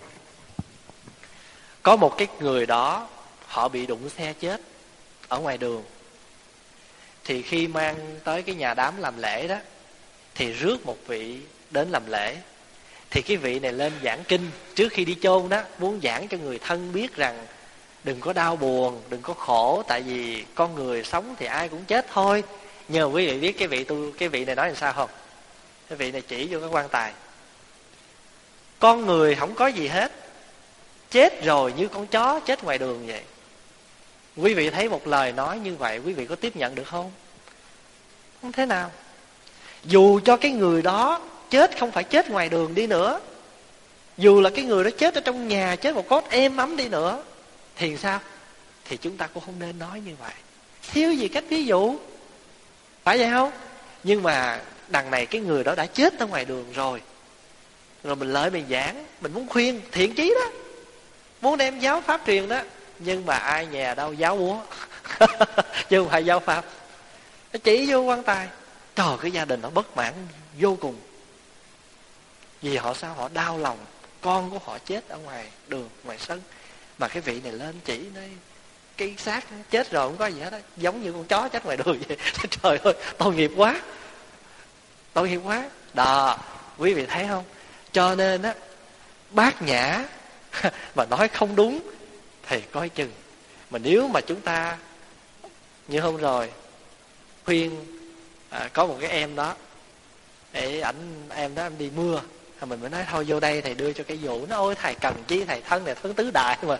Có một cái người đó, họ bị đụng xe chết ở ngoài đường. Thì khi mang tới cái nhà đám làm lễ đó, thì rước một vị đến làm lễ. Thì cái vị này lên giảng kinh trước khi đi chôn đó, muốn giảng cho người thân biết rằng đừng có đau buồn, đừng có khổ, tại vì con người sống thì ai cũng chết thôi. Nhưng mà quý vị biết cái vị tu cái vị này nói làm sao không? Cái vị này chỉ vô cái quan tài: con người không có gì hết, chết rồi như con chó chết ngoài đường vậy. Quý vị thấy một lời nói như vậy, quý vị có tiếp nhận được không? Không thế nào. Dù cho cái người đó chết không phải chết ngoài đường đi nữa, dù là cái người đó chết ở trong nhà, chết một cốt êm ấm đi nữa, thì sao? Thì chúng ta cũng không nên nói như vậy. Thiếu gì cách ví dụ, phải vậy không? Nhưng mà đằng này cái người đó đã chết ở ngoài đường rồi, rồi mình lợi mình giảng, mình muốn khuyên thiện chí đó, muốn đem giáo pháp truyền đó, nhưng mà ai nhà đâu giáo búa chứ không phải giáo pháp. Nó chỉ vô quan tài. Trời, cái gia đình nó bất mãn vô cùng. Vì họ sao? Họ đau lòng con của họ chết ở ngoài đường, ngoài sân, mà cái vị này lên chỉ đây, cái xác chết rồi không có gì hết đó, giống như con chó chết ngoài đường vậy. Trời ơi, tội nghiệp quá, tội nghiệp quá. Đó, quý vị thấy không? Cho nên á, Bát Nhã mà nói không đúng thì coi chừng. Mà nếu mà chúng ta như hôm rồi khuyên à, có một cái em đó, để ảnh em đó em đi mưa, mình mới nói thôi vô đây thầy đưa cho cái vụ. Nó ôi thầy cần chi, thầy thân này thân tứ đại mà.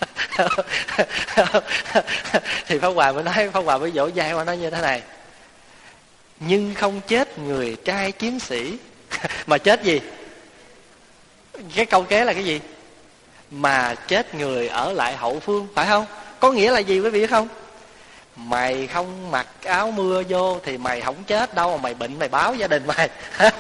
Thì Pháp Hòa mới nói, Pháp Hòa mới vỗ vai qua nói như thế này: nhưng không chết người trai chiến sĩ mà chết gì? Cái câu kế là cái gì? Mà chết người ở lại hậu phương, phải không? Có nghĩa là gì quý vị biết không? Mày không mặc áo mưa vô thì mày không chết đâu, mà mày bệnh mày báo gia đình mày.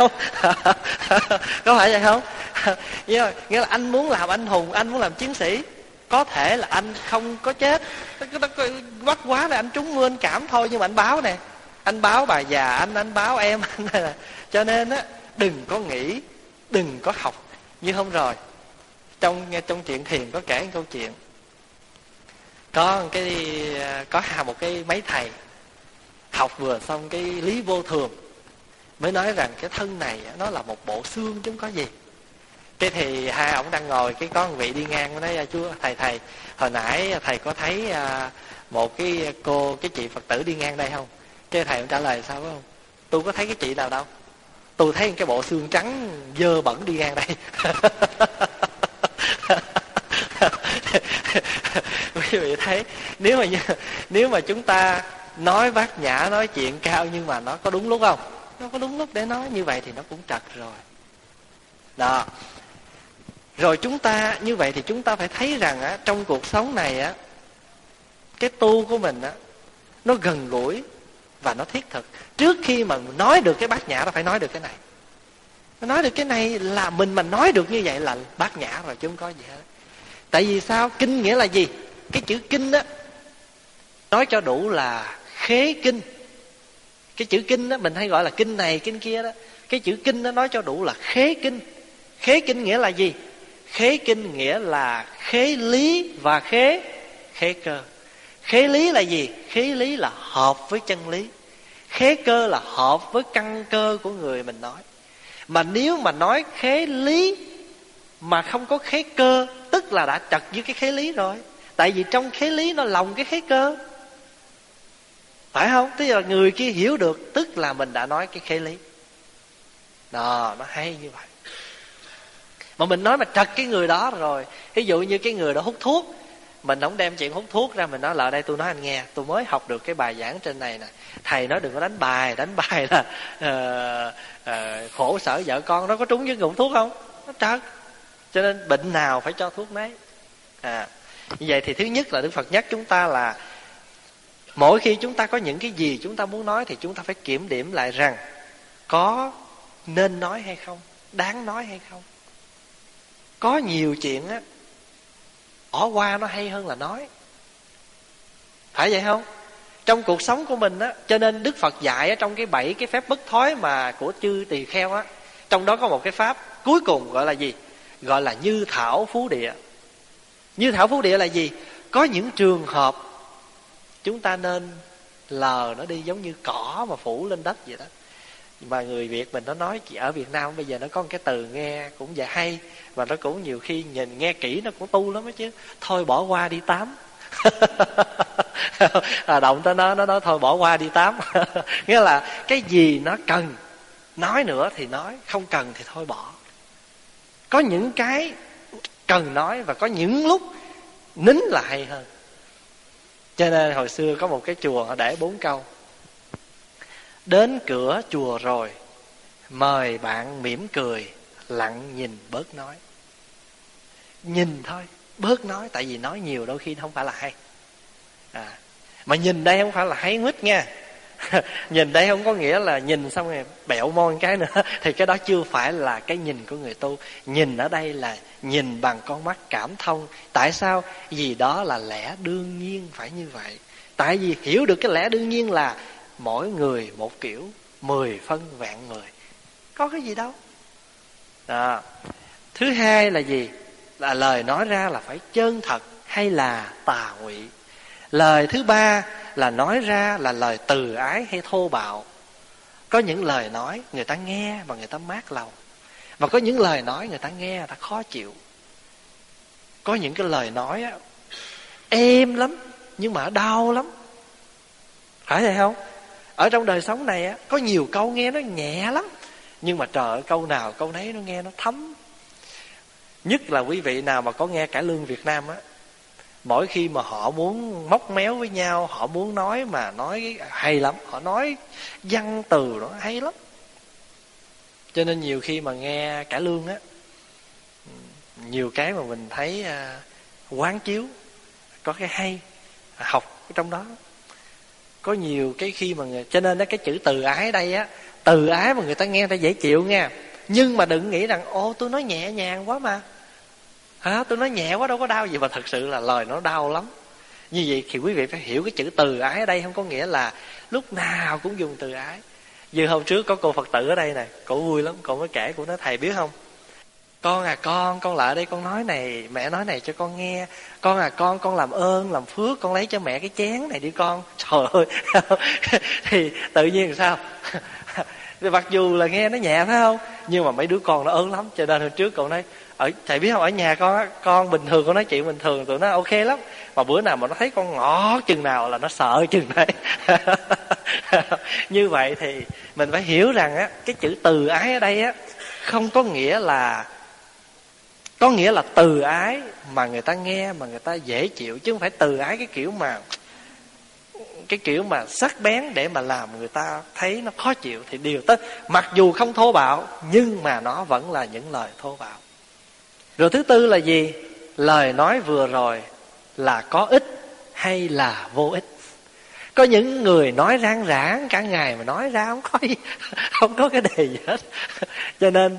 Có phải vậy không? Nghĩa là anh muốn làm anh hùng, anh muốn làm chiến sĩ, có thể là anh không có chết, bắt quá là anh trúng mưa anh cảm thôi, nhưng mà anh báo nè, anh báo bà già anh, anh báo em. Cho nên á, đừng có nghĩ, đừng có học. Như hôm rồi trong trong chuyện thiền có kể một câu chuyện, có cái có một cái mấy thầy học vừa xong cái lý vô thường, mới nói rằng cái thân này nó là một bộ xương chứ không có gì. Cái thì hai ông đang ngồi, cái có một vị đi ngang nói: chú thầy thầy hồi nãy thầy có thấy à, một cái cô, cái chị Phật tử đi ngang đây không? Cái thầy trả lời sao phải không? Tôi có thấy cái chị nào đâu, tôi thấy cái bộ xương trắng dơ bẩn đi ngang đây. Quý vị thấy, nếu mà nếu mà chúng ta nói bát nhã, nói chuyện cao, nhưng mà nó có đúng lúc không? Nó có đúng lúc để nói như vậy thì nó cũng trật rồi. Đó. Rồi chúng ta như vậy thì chúng ta phải thấy rằng á, trong cuộc sống này á, cái tu của mình á, nó gần gũi và nó thiết thực. Trước khi mà nói được cái bát nhã, nó phải nói được cái này. Nó nói được cái này là mình mà nói được như vậy là bát nhã rồi, chứ không có gì hết. Tại vì sao? Kinh nghĩa là gì? Cái chữ kinh á, nói cho đủ là khế kinh. Cái chữ kinh á, mình hay gọi là kinh này, kinh kia đó. Cái chữ kinh nó nói cho đủ là khế kinh. Khế kinh nghĩa là gì? Khế kinh nghĩa là khế lý và khế khế cơ. Khế lý là gì? Khế lý là hợp với chân lý. Khế cơ là hợp với căn cơ của người mình nói. Mà nếu mà nói khế lý mà không có khế cơ, tức là đã trật với cái khế lý rồi. Tại vì trong khế lý nó lồng cái khế cơ, phải không? Tức là người kia hiểu được, tức là mình đã nói cái khế lý. Đó, nó hay như vậy. Mà mình nói mà trật cái người đó rồi. Ví dụ như cái người đó hút thuốc, mình không đem chuyện hút thuốc ra, mình nói là đây tôi nói anh nghe, tôi mới học được cái bài giảng trên này nè, thầy nói đừng có đánh bài, đánh bài là uh, uh, khổ sở vợ con. Nó có trúng với người hút thuốc không? Nó trật. Cho nên bệnh nào phải cho thuốc nấy. À, như vậy thì thứ nhất là Đức Phật nhắc chúng ta là mỗi khi chúng ta có những cái gì chúng ta muốn nói thì chúng ta phải kiểm điểm lại rằng có nên nói hay không, đáng nói hay không. Có nhiều chuyện á, bỏ qua nó hay hơn là nói. Phải vậy không? Trong cuộc sống của mình á, cho nên Đức Phật dạy ở trong cái bảy cái phép bất thối mà của chư tỳ kheo á, trong đó có một cái pháp cuối cùng gọi là gì? Gọi là như thảo phú địa. Như thảo phú địa là gì? Có những trường hợp chúng ta nên lờ nó đi, giống như cỏ mà phủ lên đất vậy đó. Mà người Việt mình nó nói chị ở Việt Nam bây giờ nó có một cái từ nghe cũng vậy hay, và nó cũng nhiều khi nhìn nghe kỹ nó cũng tu lắm đó chứ. Thôi bỏ qua đi tám. À, động tới nó nó nói thôi bỏ qua đi tám. Nghĩa là cái gì nó cần nói nữa thì nói, không cần thì thôi bỏ. Có những cái cần nói và có những lúc nín là hay hơn. Cho nên hồi xưa có một cái chùa họ để bốn câu: đến cửa chùa rồi, mời bạn mỉm cười, lặng nhìn bớt nói. Nhìn thôi, bớt nói. Tại vì nói nhiều đôi khi không phải là hay. À, mà nhìn đây không phải là hay nguyết nha. Nhìn đây không có nghĩa là nhìn xong rồi bẹo môi cái nữa. Thì cái đó chưa phải là cái nhìn của người tu. Nhìn ở đây là nhìn bằng con mắt cảm thông. Tại sao? Vì đó là lẽ đương nhiên phải như vậy. Tại vì hiểu được cái lẽ đương nhiên là mỗi người một kiểu, mười phân vạn người, có cái gì đâu. Đó. Thứ hai là gì? Là lời nói ra là phải chân thật hay là tà ngụy. Lời thứ ba là nói ra là lời từ ái hay thô bạo. Có những lời nói người ta nghe mà người ta mát lòng, và có những lời nói người ta nghe người ta khó chịu. Có những cái lời nói á, êm lắm nhưng mà đau lắm. Phải vậy không? Ở trong đời sống này á, có nhiều câu nghe nó nhẹ lắm, nhưng mà trời ơi, câu nào câu nấy nó nghe nó thấm. Nhất là quý vị nào mà có nghe cải lương Việt Nam á, mỗi khi mà họ muốn móc méo với nhau, họ muốn nói mà nói hay lắm, họ nói văn từ nó hay lắm. Cho nên nhiều khi mà nghe cải lương á, nhiều cái mà mình thấy à, quán chiếu, có cái hay, học trong đó. Có nhiều cái khi mà người, cho nên đó, cái chữ từ ái đây á, từ ái mà người ta nghe người ta dễ chịu nha. Nhưng mà đừng nghĩ rằng ô tôi nói nhẹ nhàng quá mà, hả, tôi nói nhẹ quá đâu có đau gì. Mà thật sự là lời nó đau lắm. Như vậy thì quý vị phải hiểu cái chữ từ ái ở đây không có nghĩa là lúc nào cũng dùng từ ái. Như hôm trước có cô Phật tử ở đây nè, cổ vui lắm, cổ mới kể, cổ nói thầy biết không, con à con, con lại đây con nói này, mẹ nói này cho con nghe. Con à con, con làm ơn, làm phước, con lấy cho mẹ cái chén này đi con. Trời ơi. Thì tự nhiên sao? Mặc dù là nghe nó nhẹ phải không, Nhưng mà mấy đứa con nó ớn lắm, cho nên hôm trước cậu nói ở thầy biết không, ở nhà con con bình thường, con nói chuyện bình thường tụi nó ok lắm, mà bữa nào mà nó thấy con ngỏ chừng nào là nó sợ chừng đấy. Như vậy thì mình phải hiểu rằng á, cái chữ từ ái ở đây á không có nghĩa là có nghĩa là từ ái mà người ta nghe mà người ta dễ chịu, chứ không phải từ ái cái kiểu mà cái kiểu mà sắc bén để mà làm người ta thấy nó khó chịu. Thì điều tới mặc dù không thô bạo nhưng mà nó vẫn là những lời thô bạo. Rồi thứ tư là gì? Lời nói vừa rồi là có ích hay là vô ích? Có những người nói rang rãng cả ngày mà nói ra không có không có cái đề gì hết. Cho nên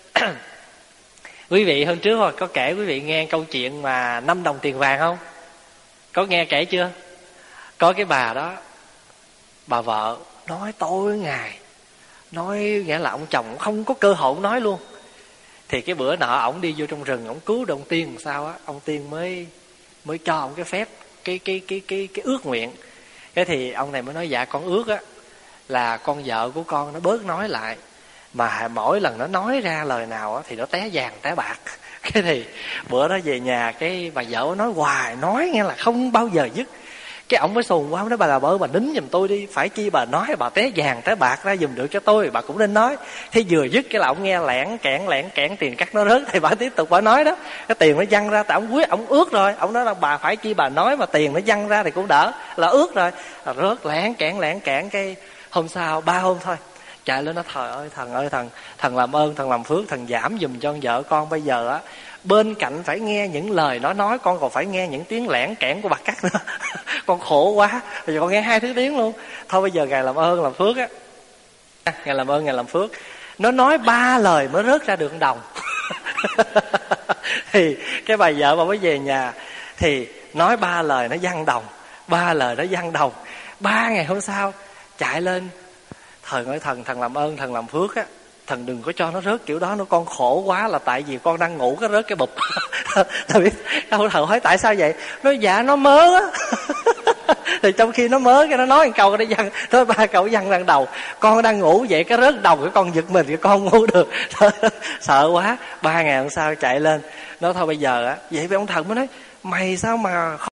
quý vị hôm trước rồi có kể quý vị nghe câu chuyện mà năm đồng tiền vàng không? Có nghe kể chưa? Có cái bà đó, bà vợ nói tối ngày, nói nghĩa là ông chồng không có cơ hội nói luôn. Thì cái bữa nọ ổng đi vô trong rừng, ổng cứu được ông tiên làm sao á, ông tiên mới mới cho ông cái phép, cái cái cái cái cái ước nguyện. Cái thì ông này mới nói dạ con ước á là con vợ của con nó bớt nói lại, mà mỗi lần nó nói ra lời nào á thì nó té vàng té bạc. Cái thì bữa đó về nhà cái bà vợ nói hoài, nói nghe là không bao giờ dứt. Cái ổng mới sùn quá, ông nói bà là bơ bà nín giùm tôi đi, phải chi bà nói bà té vàng té bạc ra giùm được cho tôi, bà cũng nên nói. Thế vừa dứt cái là ổng nghe lẻn kẽn lẻn kẽn tiền cắt nó rớt, thì bà tiếp tục bà nói đó, cái tiền nó văng ra, tại ổng quyết ổng ước rồi, ổng nói là bà phải chi bà nói mà tiền nó văng ra thì cũng đỡ, là ước rồi, là rớt lẻn kẽn lẻn kẽn. Cái hôm sau ba hôm thôi chạy lên nó trời ơi thần ơi thần thần làm ơn thần làm phước, thần giảm giùm cho con vợ con bây giờ á, bên cạnh phải nghe những lời nó nói, con còn phải nghe những tiếng lẻn kẽn của bà cắt nữa. Con khổ quá, bây giờ con nghe hai thứ tiếng luôn. Thôi bây giờ ngài làm ơn làm phước á, ngài làm ơn ngài làm phước, nó nói ba lời mới rớt ra được đồng. Thì cái bà vợ mà mới về nhà thì nói ba lời nó văng đồng, ba lời nó văng đồng. Ba ngày hôm sau chạy lên, thần ơi thần thần làm ơn thần làm phước á, thần đừng có cho nó rớt kiểu đó, nó con khổ quá, là tại vì con đang ngủ cái rớt cái bụp. Tôi biết đâu, thần hỏi tại sao vậy, nó dạ nó mớ á. Thì trong khi nó mớ cái nó nói một câu nó văng, nói ba câu văng ra đầu, con đang ngủ vậy cái rớt đầu cái con giật mình, cái con không ngủ được. Sợ quá. Ba ngày hôm sau chạy lên nó thôi bây giờ á, vậy với ông thần mới nói mày sao mà không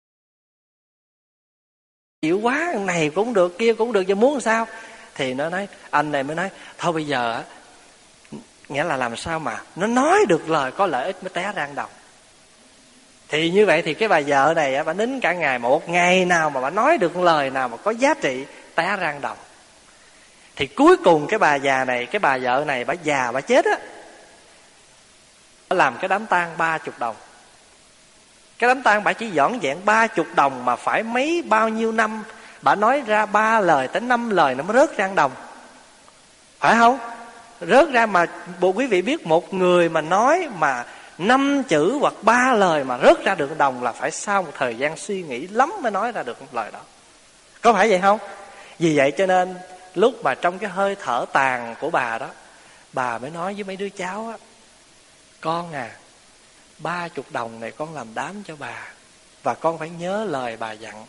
chịu quá, này cũng được kia cũng được, giờ muốn làm sao? Thì nó nói, anh này mới nói thôi bây giờ á, nghĩa là làm sao mà nó nói được lời có lợi ích mới té ra đầu. Thì như vậy thì cái bà vợ này á, bà nín cả ngày, một ngày nào mà bà nói được lời nào mà có giá trị té ra đầu. Thì cuối cùng cái bà già này, cái bà vợ này bà già bà chết á, bà làm cái đám tang ba chục đồng. Cái đám tang bà chỉ dọn dẹn ba chục đồng mà phải mấy bao nhiêu năm bà nói ra ba lời tới năm lời nó mới rớt ra đồng, phải không? Rớt ra mà bộ quý vị biết, một người mà nói mà năm chữ hoặc ba lời mà rớt ra được đồng là phải sau một thời gian suy nghĩ lắm mới nói ra được một lời đó, có phải vậy không? Vì vậy cho nên lúc mà trong cái hơi thở tàn của bà đó, bà mới nói với mấy đứa cháu á, con à, ba chục đồng này con làm đám cho bà, và con phải nhớ lời bà dặn.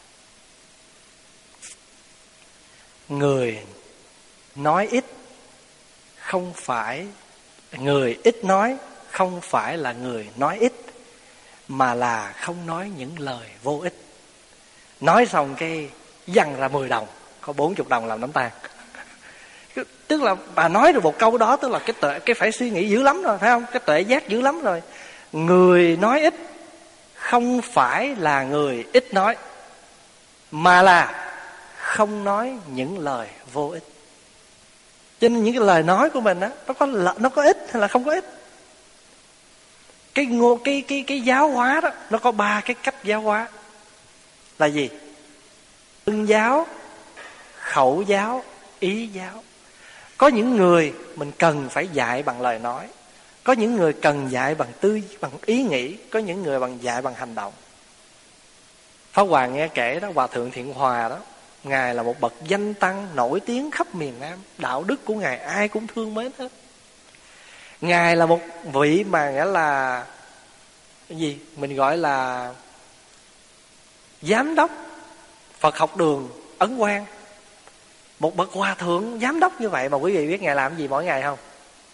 Người nói ít không phải, người ít nói không phải là người nói ít, mà là không nói những lời vô ích. Nói xong cái văng ra mười đồng, có bốn chục đồng làm đám tang. Tức là bà nói được một câu đó, tức là cái tuệ, cái phải suy nghĩ dữ lắm rồi, phải không? Cái tuệ giác dữ lắm rồi. Người nói ít không phải là người ít nói, mà là không nói những lời vô ích. Cho nên những cái lời nói của mình á, nó có nó có ích hay là không có ích. Cái ngô cái cái cái giáo hóa đó, nó có ba cái cách giáo hóa. Là gì? Thân giáo, khẩu giáo, ý giáo. Có những người mình cần phải dạy bằng lời nói, có những người cần dạy bằng tư bằng ý nghĩ, có những người bằng dạy bằng hành động. Pháp Hòa nghe kể đó, Hòa thượng Thiện Hòa đó, ngài là một bậc danh tăng nổi tiếng khắp miền Nam, đạo đức của ngài ai cũng thương mến hết. Ngài là một vị mà nghĩa là cái gì mình gọi là giám đốc Phật học đường Ấn Quang. Một bậc hòa thượng giám đốc như vậy mà quý vị biết ngài làm gì mỗi ngày không?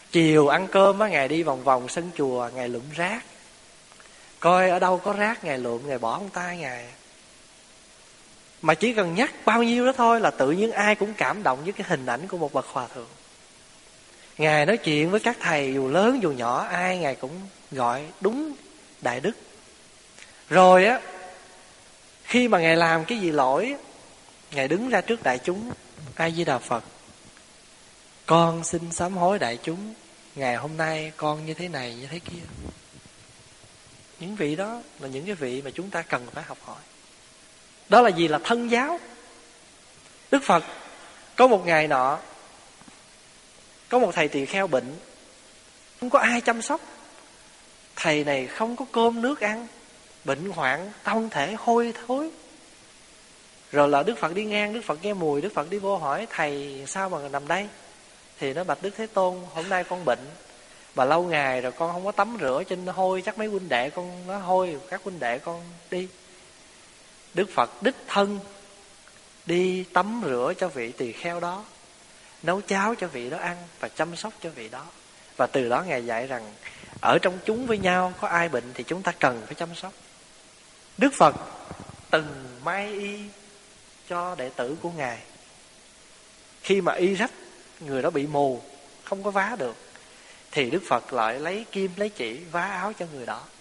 Chiều ăn cơm á, Ngài đi vòng vòng sân chùa, Ngài lụm rác. Coi ở đâu có rác Ngài lụm, Ngài bỏ trong tay Ngài. Mà chỉ cần nhắc bao nhiêu đó thôi là tự nhiên ai cũng cảm động với cái hình ảnh của một bậc hòa thượng. Ngài nói chuyện với các thầy dù lớn dù nhỏ, ai Ngài cũng gọi đúng đại đức. Rồi á, khi mà Ngài làm cái gì lỗi, Ngài đứng ra trước đại chúng: A Di Đà Phật, con xin sám hối đại chúng, ngày hôm nay con như thế này như thế kia. Những vị đó là những cái vị mà chúng ta cần phải học hỏi. Đó là gì? Là thân giáo. Đức Phật có một ngày nọ, có một thầy tỳ kheo bệnh, không có ai chăm sóc. Thầy này không có cơm nước ăn, bệnh hoạn, thân thể hôi thối. Rồi là Đức Phật đi ngang, Đức Phật nghe mùi, Đức Phật đi vô hỏi: thầy sao mà nằm đây? Thì nó: bạch Đức Thế Tôn, hôm nay con bệnh, mà lâu ngày rồi con không có tắm rửa cho nên nó hôi, chắc mấy huynh đệ con nó hôi, các huynh đệ con đi. Đức Phật đích thân đi tắm rửa cho vị tỳ kheo đó, nấu cháo cho vị đó ăn và chăm sóc cho vị đó. Và từ đó Ngài dạy rằng ở trong chúng với nhau có ai bệnh thì chúng ta cần phải chăm sóc. Đức Phật từng may y cho đệ tử của Ngài. Khi mà y rách, người đó bị mù, không có vá được, thì Đức Phật lại lấy kim lấy chỉ vá áo cho người đó.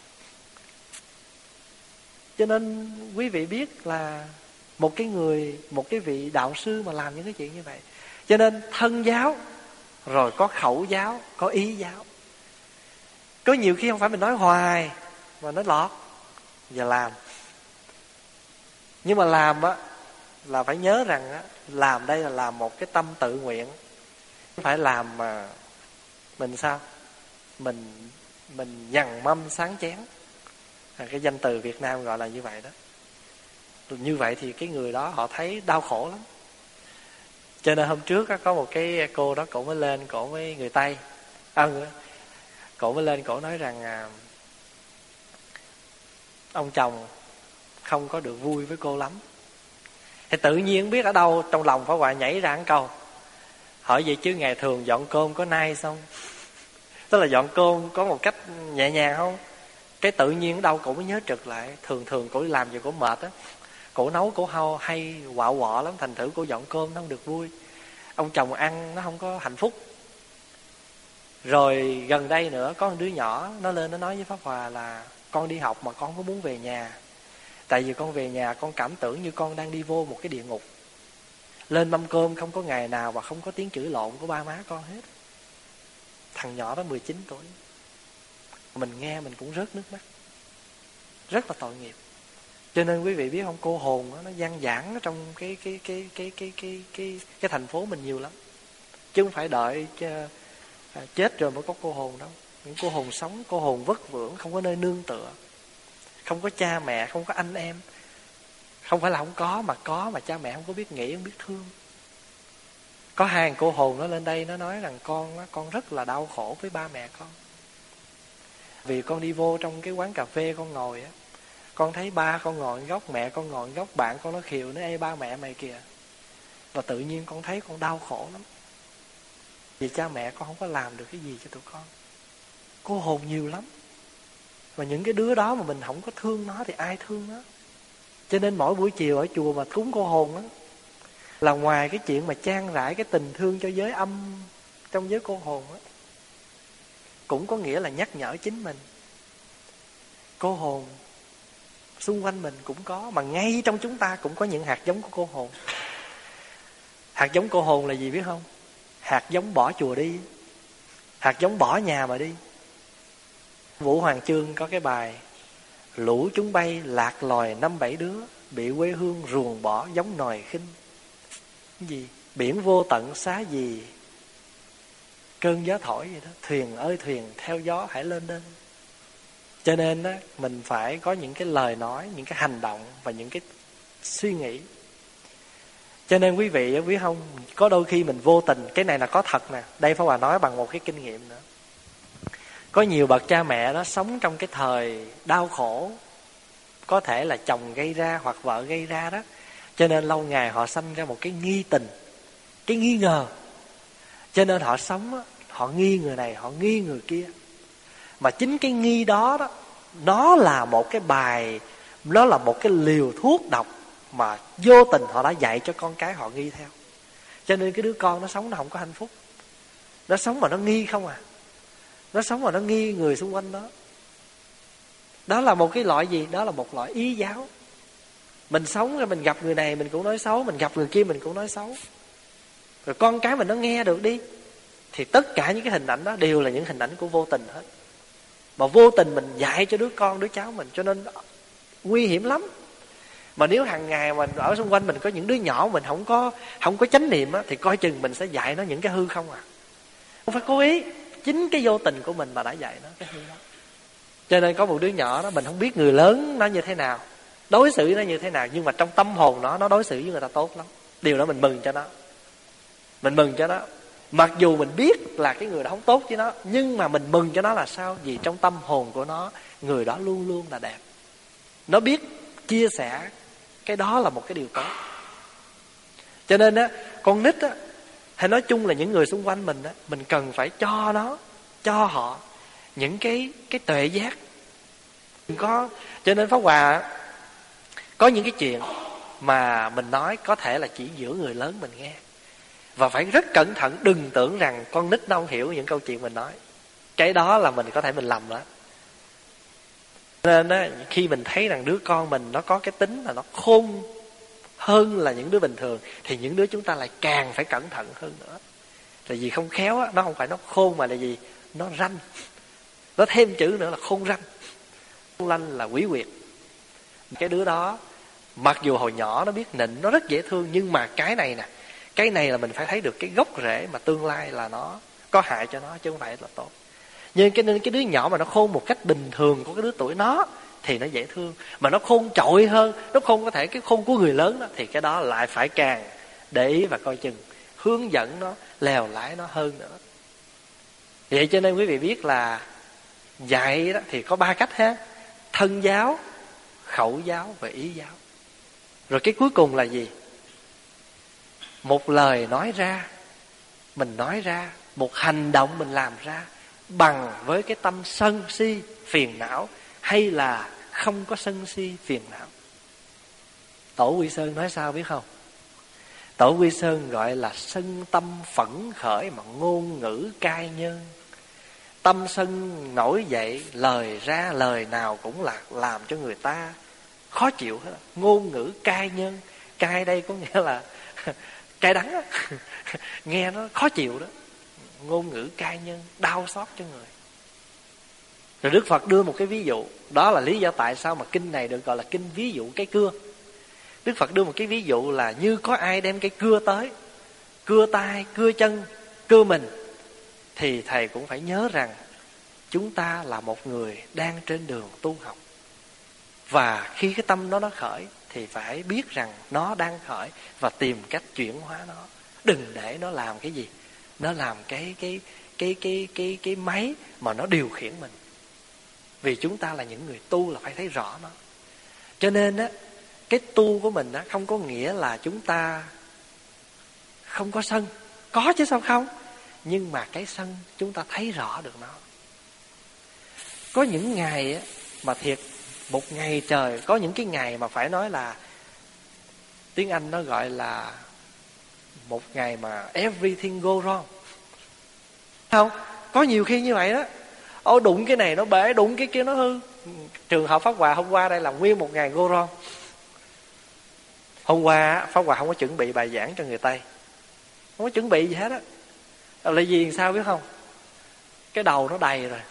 Cho nên quý vị biết là một cái người, một cái vị đạo sư mà làm những cái chuyện như vậy. Cho nên thân giáo, rồi có khẩu giáo, có ý giáo. Có nhiều khi không phải mình nói hoài mà nói lọt, giờ làm. Nhưng mà làm á là phải nhớ rằng á, làm đây là làm một cái tâm tự nguyện, không phải làm mà mình sao mình mình nhằn mâm sáng chén. Cái danh từ Việt Nam gọi là như vậy đó. Như vậy thì cái người đó họ thấy đau khổ lắm. Cho nên hôm trước á, có một cái cô đó, cổ mới lên, cổ với người Tây à, cổ mới lên, cổ nói rằng à, ông chồng không có được vui với cô lắm. Thì tự nhiên biết ở đâu trong lòng Pháp Hòa nhảy ra một câu: hỏi vậy chứ ngày thường dọn cơm có nice không? Tức là dọn cơm có một cách nhẹ nhàng không? Cái tự nhiên ở đâu cổ mới nhớ trực lại. Thường thường cổ đi làm gì cổ mệt á, cổ nấu cổ hao hay quạo quọ lắm, thành thử cổ dọn cơm nó không được vui. Ông chồng ăn nó không có hạnh phúc. Rồi gần đây nữa có một đứa nhỏ nó lên nó nói với Pháp Hòa là: con đi học mà con có muốn về nhà. Tại vì con về nhà con cảm tưởng như con đang đi vô một cái địa ngục. Lên mâm cơm không có ngày nào mà không có tiếng chửi lộn của ba má con hết. Thằng nhỏ đó mười chín tuổi. Mình nghe mình cũng rớt nước mắt, rất là tội nghiệp. Cho nên quý vị biết không, cô hồn đó, nó gian dãn ở trong cái cái cái cái cái cái cái cái thành phố mình nhiều lắm. Chứ không phải đợi cho, à, chết rồi mới có cô hồn đâu. Những cô hồn sống, cô hồn vất vưởng, không có nơi nương tựa, không có cha mẹ, không có anh em. Không phải là không có, mà có mà cha mẹ không có biết nghĩ, không biết thương. Có hai cô hồn nó lên đây, nó nói rằng con con rất là đau khổ với ba mẹ con. Vì con đi vô trong cái quán cà phê con ngồi á, con thấy ba con ngồi góc, mẹ con ngồi góc, bạn con nó khều nó: ê ba mẹ mày kìa. Và tự nhiên con thấy con đau khổ lắm. Vì cha mẹ con không có làm được cái gì cho tụi con. Cô hồn nhiều lắm. Và những cái đứa đó mà mình không có thương nó thì ai thương nó. Cho nên mỗi buổi chiều ở chùa mà cúng cô hồn á, là ngoài cái chuyện mà chan rải cái tình thương cho giới âm trong giới cô hồn á, cũng có nghĩa là nhắc nhở chính mình. Cô hồn xung quanh mình cũng có, mà ngay trong chúng ta cũng có những hạt giống của cô hồn. Hạt giống cô hồn là gì biết không? Hạt giống bỏ chùa đi, hạt giống bỏ nhà mà đi. Vũ Hoàng Chương có cái bài: lũ chúng bay lạc lòi năm bảy đứa, bị quê hương ruồng bỏ giống nòi khinh. Cái gì? Biển vô tận xá gì, cơn gió thổi vậy đó. Thuyền ơi thuyền, theo gió hãy lên lên. Cho nên đó, mình phải có những cái lời nói, những cái hành động và những cái suy nghĩ. Cho nên quý vị biết không, có đôi khi mình vô tình, cái này là có thật nè. Đây Pháp Hòa nói bằng một cái kinh nghiệm nữa. Có nhiều bậc cha mẹ đó sống trong cái thời đau khổ, có thể là chồng gây ra hoặc vợ gây ra đó. Cho nên lâu ngày họ sanh ra một cái nghi tình, cái nghi ngờ. Cho nên họ sống, họ nghi người này, họ nghi người kia. Mà chính cái nghi đó đó, nó là một cái bài, nó là một cái liều thuốc độc mà vô tình họ đã dạy cho con cái họ nghi theo. Cho nên cái đứa con nó sống nó không có hạnh phúc. Nó sống mà nó nghi không à. Nó sống mà nó nghi người xung quanh đó. Đó là một cái loại gì? Đó là một loại ý giáo. Mình sống rồi mình gặp người này mình cũng nói xấu, mình gặp người kia mình cũng nói xấu. Rồi con cái mình nó nghe được đi, thì tất cả những cái hình ảnh đó đều là những hình ảnh của vô tình hết. Mà vô tình mình dạy cho đứa con, đứa cháu mình, cho nên nguy hiểm lắm. Mà nếu hàng ngày mình ở xung quanh mình có những đứa nhỏ mình không có không có chánh niệm á, thì coi chừng mình sẽ dạy nó những cái hư không à. Không phải cố ý, chính cái vô tình của mình mà đã dạy nó cái hư đó. Cho nên có một đứa nhỏ đó mình không biết người lớn nó như thế nào, đối xử nó như thế nào, nhưng mà trong tâm hồn nó nó đối xử với người ta tốt lắm. Điều đó mình mừng cho nó. Mình mừng cho nó. Mặc dù mình biết là cái người đó không tốt với nó, nhưng mà mình mừng cho nó là sao? Vì trong tâm hồn của nó, người đó luôn luôn là đẹp. Nó biết chia sẻ, cái đó là một cái điều tốt. Cho nên á, con nít á, hay nói chung là những người xung quanh mình á, mình cần phải cho nó, cho họ những cái cái tuệ giác. Có, cho nên Pháp Hòa có những cái chuyện mà mình nói có thể là chỉ giữa người lớn mình nghe, và phải rất cẩn thận, đừng tưởng rằng con nít nó không hiểu những câu chuyện mình nói. Cái đó là mình có thể mình lầm đó. Nên á, khi mình thấy rằng đứa con mình nó có cái tính là nó khôn hơn là những đứa bình thường, thì những đứa chúng ta lại càng phải cẩn thận hơn nữa. Là vì không khéo á, nó không phải nó khôn mà là gì? Nó ranh. Nó thêm chữ nữa là khôn ranh. Khôn ranh là quỷ quyệt. Cái đứa đó mặc dù hồi nhỏ nó biết nịnh, nó rất dễ thương, nhưng mà cái này nè, cái này là mình phải thấy được cái gốc rễ mà tương lai là nó có hại cho nó chứ không phải là tốt. Nhưng cái nên cái đứa nhỏ mà nó khôn một cách bình thường của cái đứa tuổi nó thì nó dễ thương, mà nó khôn trội hơn, nó khôn có thể cái khôn của người lớn đó, thì cái đó lại phải càng để ý và coi chừng, hướng dẫn nó, lèo lái nó hơn nữa. Vậy cho nên quý vị biết là dạy đó thì có ba cách ha: thân giáo, khẩu giáo và ý giáo. Rồi cái cuối cùng là gì? Một lời nói ra, mình nói ra, một hành động mình làm ra bằng với cái tâm sân si phiền não hay là không có sân si phiền não. Tổ Quy Sơn nói sao biết không? Tổ Quy Sơn gọi là sân tâm phẫn khởi mà ngôn ngữ cay nhân. Tâm sân nổi dậy, lời ra lời nào cũng là làm cho người ta khó chịu hết. Ngôn ngữ cay nhân. Cay đây có nghĩa là cay đắng á. Nghe nó khó chịu đó. Ngôn ngữ cay nhân, đau xót cho người. Rồi Đức Phật đưa một cái ví dụ. Đó là lý do tại sao mà kinh này được gọi là kinh ví dụ cây cưa. Đức Phật đưa một cái ví dụ là như có ai đem cây cưa tới, cưa tay, cưa chân, cưa mình, thì thầy cũng phải nhớ rằng chúng ta là một người đang trên đường tu học. Và khi cái tâm nó nó khởi thì phải biết rằng nó đang khởi và tìm cách chuyển hóa nó. Đừng để nó làm cái gì? Nó làm cái cái cái cái cái cái máy mà nó điều khiển mình. Vì chúng ta là những người tu là phải thấy rõ nó. Cho nên á, cái tu của mình á không có nghĩa là chúng ta không có sân. Có chứ sao không? Nhưng mà cái sân chúng ta thấy rõ được nó. Có những ngày á mà thiệt, một ngày trời, có những cái ngày mà phải nói là tiếng Anh nó gọi là một ngày mà everything go wrong. Không? Có nhiều khi như vậy đó. Ô, đụng cái này nó bể, đụng cái kia nó hư. Trường hợp Pháp Hòa hôm qua đây là nguyên một ngày go wrong. Hôm qua Pháp Hòa không có chuẩn bị bài giảng cho người Tây, không có chuẩn bị gì hết á. Là gì sao biết không? Cái đầu nó đầy rồi.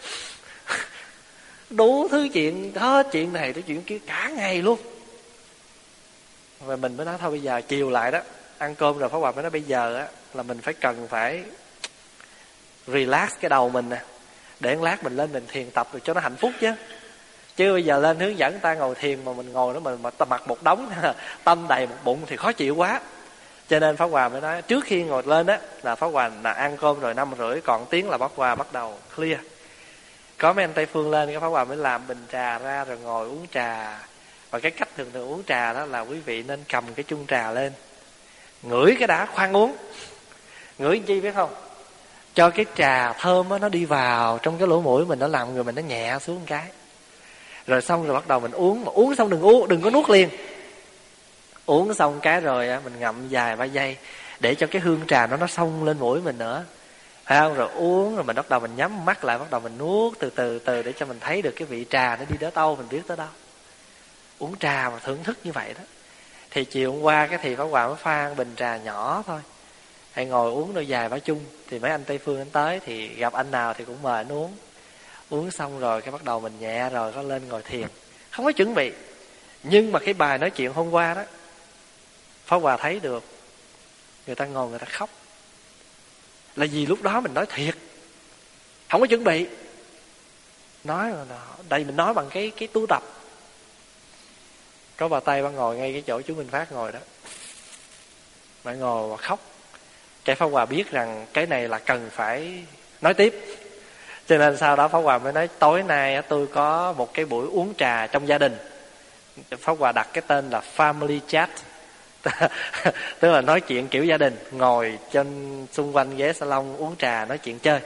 Đủ thứ chuyện, hết chuyện này tới chuyện kia cả ngày luôn. Và mình mới nói thôi bây giờ chiều lại đó, ăn cơm rồi Pháp Hòa mới nói bây giờ á là mình phải cần phải relax cái đầu mình nè, để một lát mình lên mình thiền tập rồi cho nó hạnh phúc chứ. Chứ bây giờ lên hướng dẫn người ta ngồi thiền mà mình ngồi đó mình mà mặc một đống tâm đầy một bụng thì khó chịu quá. Cho nên Pháp Hòa mới nói trước khi ngồi lên á là Pháp Hòa là ăn cơm rồi năm rưỡi còn tiếng là Pháp Hòa bắt đầu clear. Có mấy anh Tây Phương lên cái Pháp Hòa mới làm bình trà ra rồi ngồi uống trà. Và cái cách thường thường uống trà đó là quý vị nên cầm cái chung trà lên, ngửi cái đã khoan uống. Ngửi chi biết không? cho cái trà thơm đó, nó đi vào trong cái lỗ mũi mình, nó làm người mình nó nhẹ xuống một cái. Rồi xong rồi bắt đầu mình uống, mà uống xong đừng uống, đừng có nuốt liền. Uống xong cái rồi mình ngậm vài ba giây để cho cái hương trà nó nó xông lên mũi mình nữa, phải không? Rồi uống, rồi mình bắt đầu mình nhắm mắt lại, bắt đầu mình nuốt từ từ từ để cho mình thấy được cái vị trà nó đi đến đâu, mình biết tới đâu. Uống trà mà thưởng thức như vậy đó. Thì chiều hôm qua cái thì Pháp Hòa mới pha bình trà nhỏ thôi, hay ngồi uống đôi vài bả chung. Thì mấy anh Tây Phương anh tới thì gặp anh nào thì cũng mời anh uống. Uống xong rồi cái bắt đầu mình nhẹ rồi có lên ngồi thiền, không có chuẩn bị. Nhưng mà cái bài nói chuyện hôm qua đó, Pháp Hòa thấy được người ta ngồi người ta khóc. Là vì lúc đó mình nói thiệt, không có chuẩn bị. Nói đây mình nói bằng cái cái tu tập. Có bà Tây bà ngồi ngay cái chỗ chú Minh Phát ngồi đó, bà ngồi và khóc. Cái Pháp Hòa biết rằng cái này là cần phải nói tiếp. Cho nên sau đó Pháp Hòa mới nói tối nay tôi có một cái buổi uống trà trong gia đình. Pháp Hòa đặt cái tên là Family Chat. Tức là nói chuyện kiểu gia đình, ngồi trên xung quanh ghế salon uống trà nói chuyện chơi.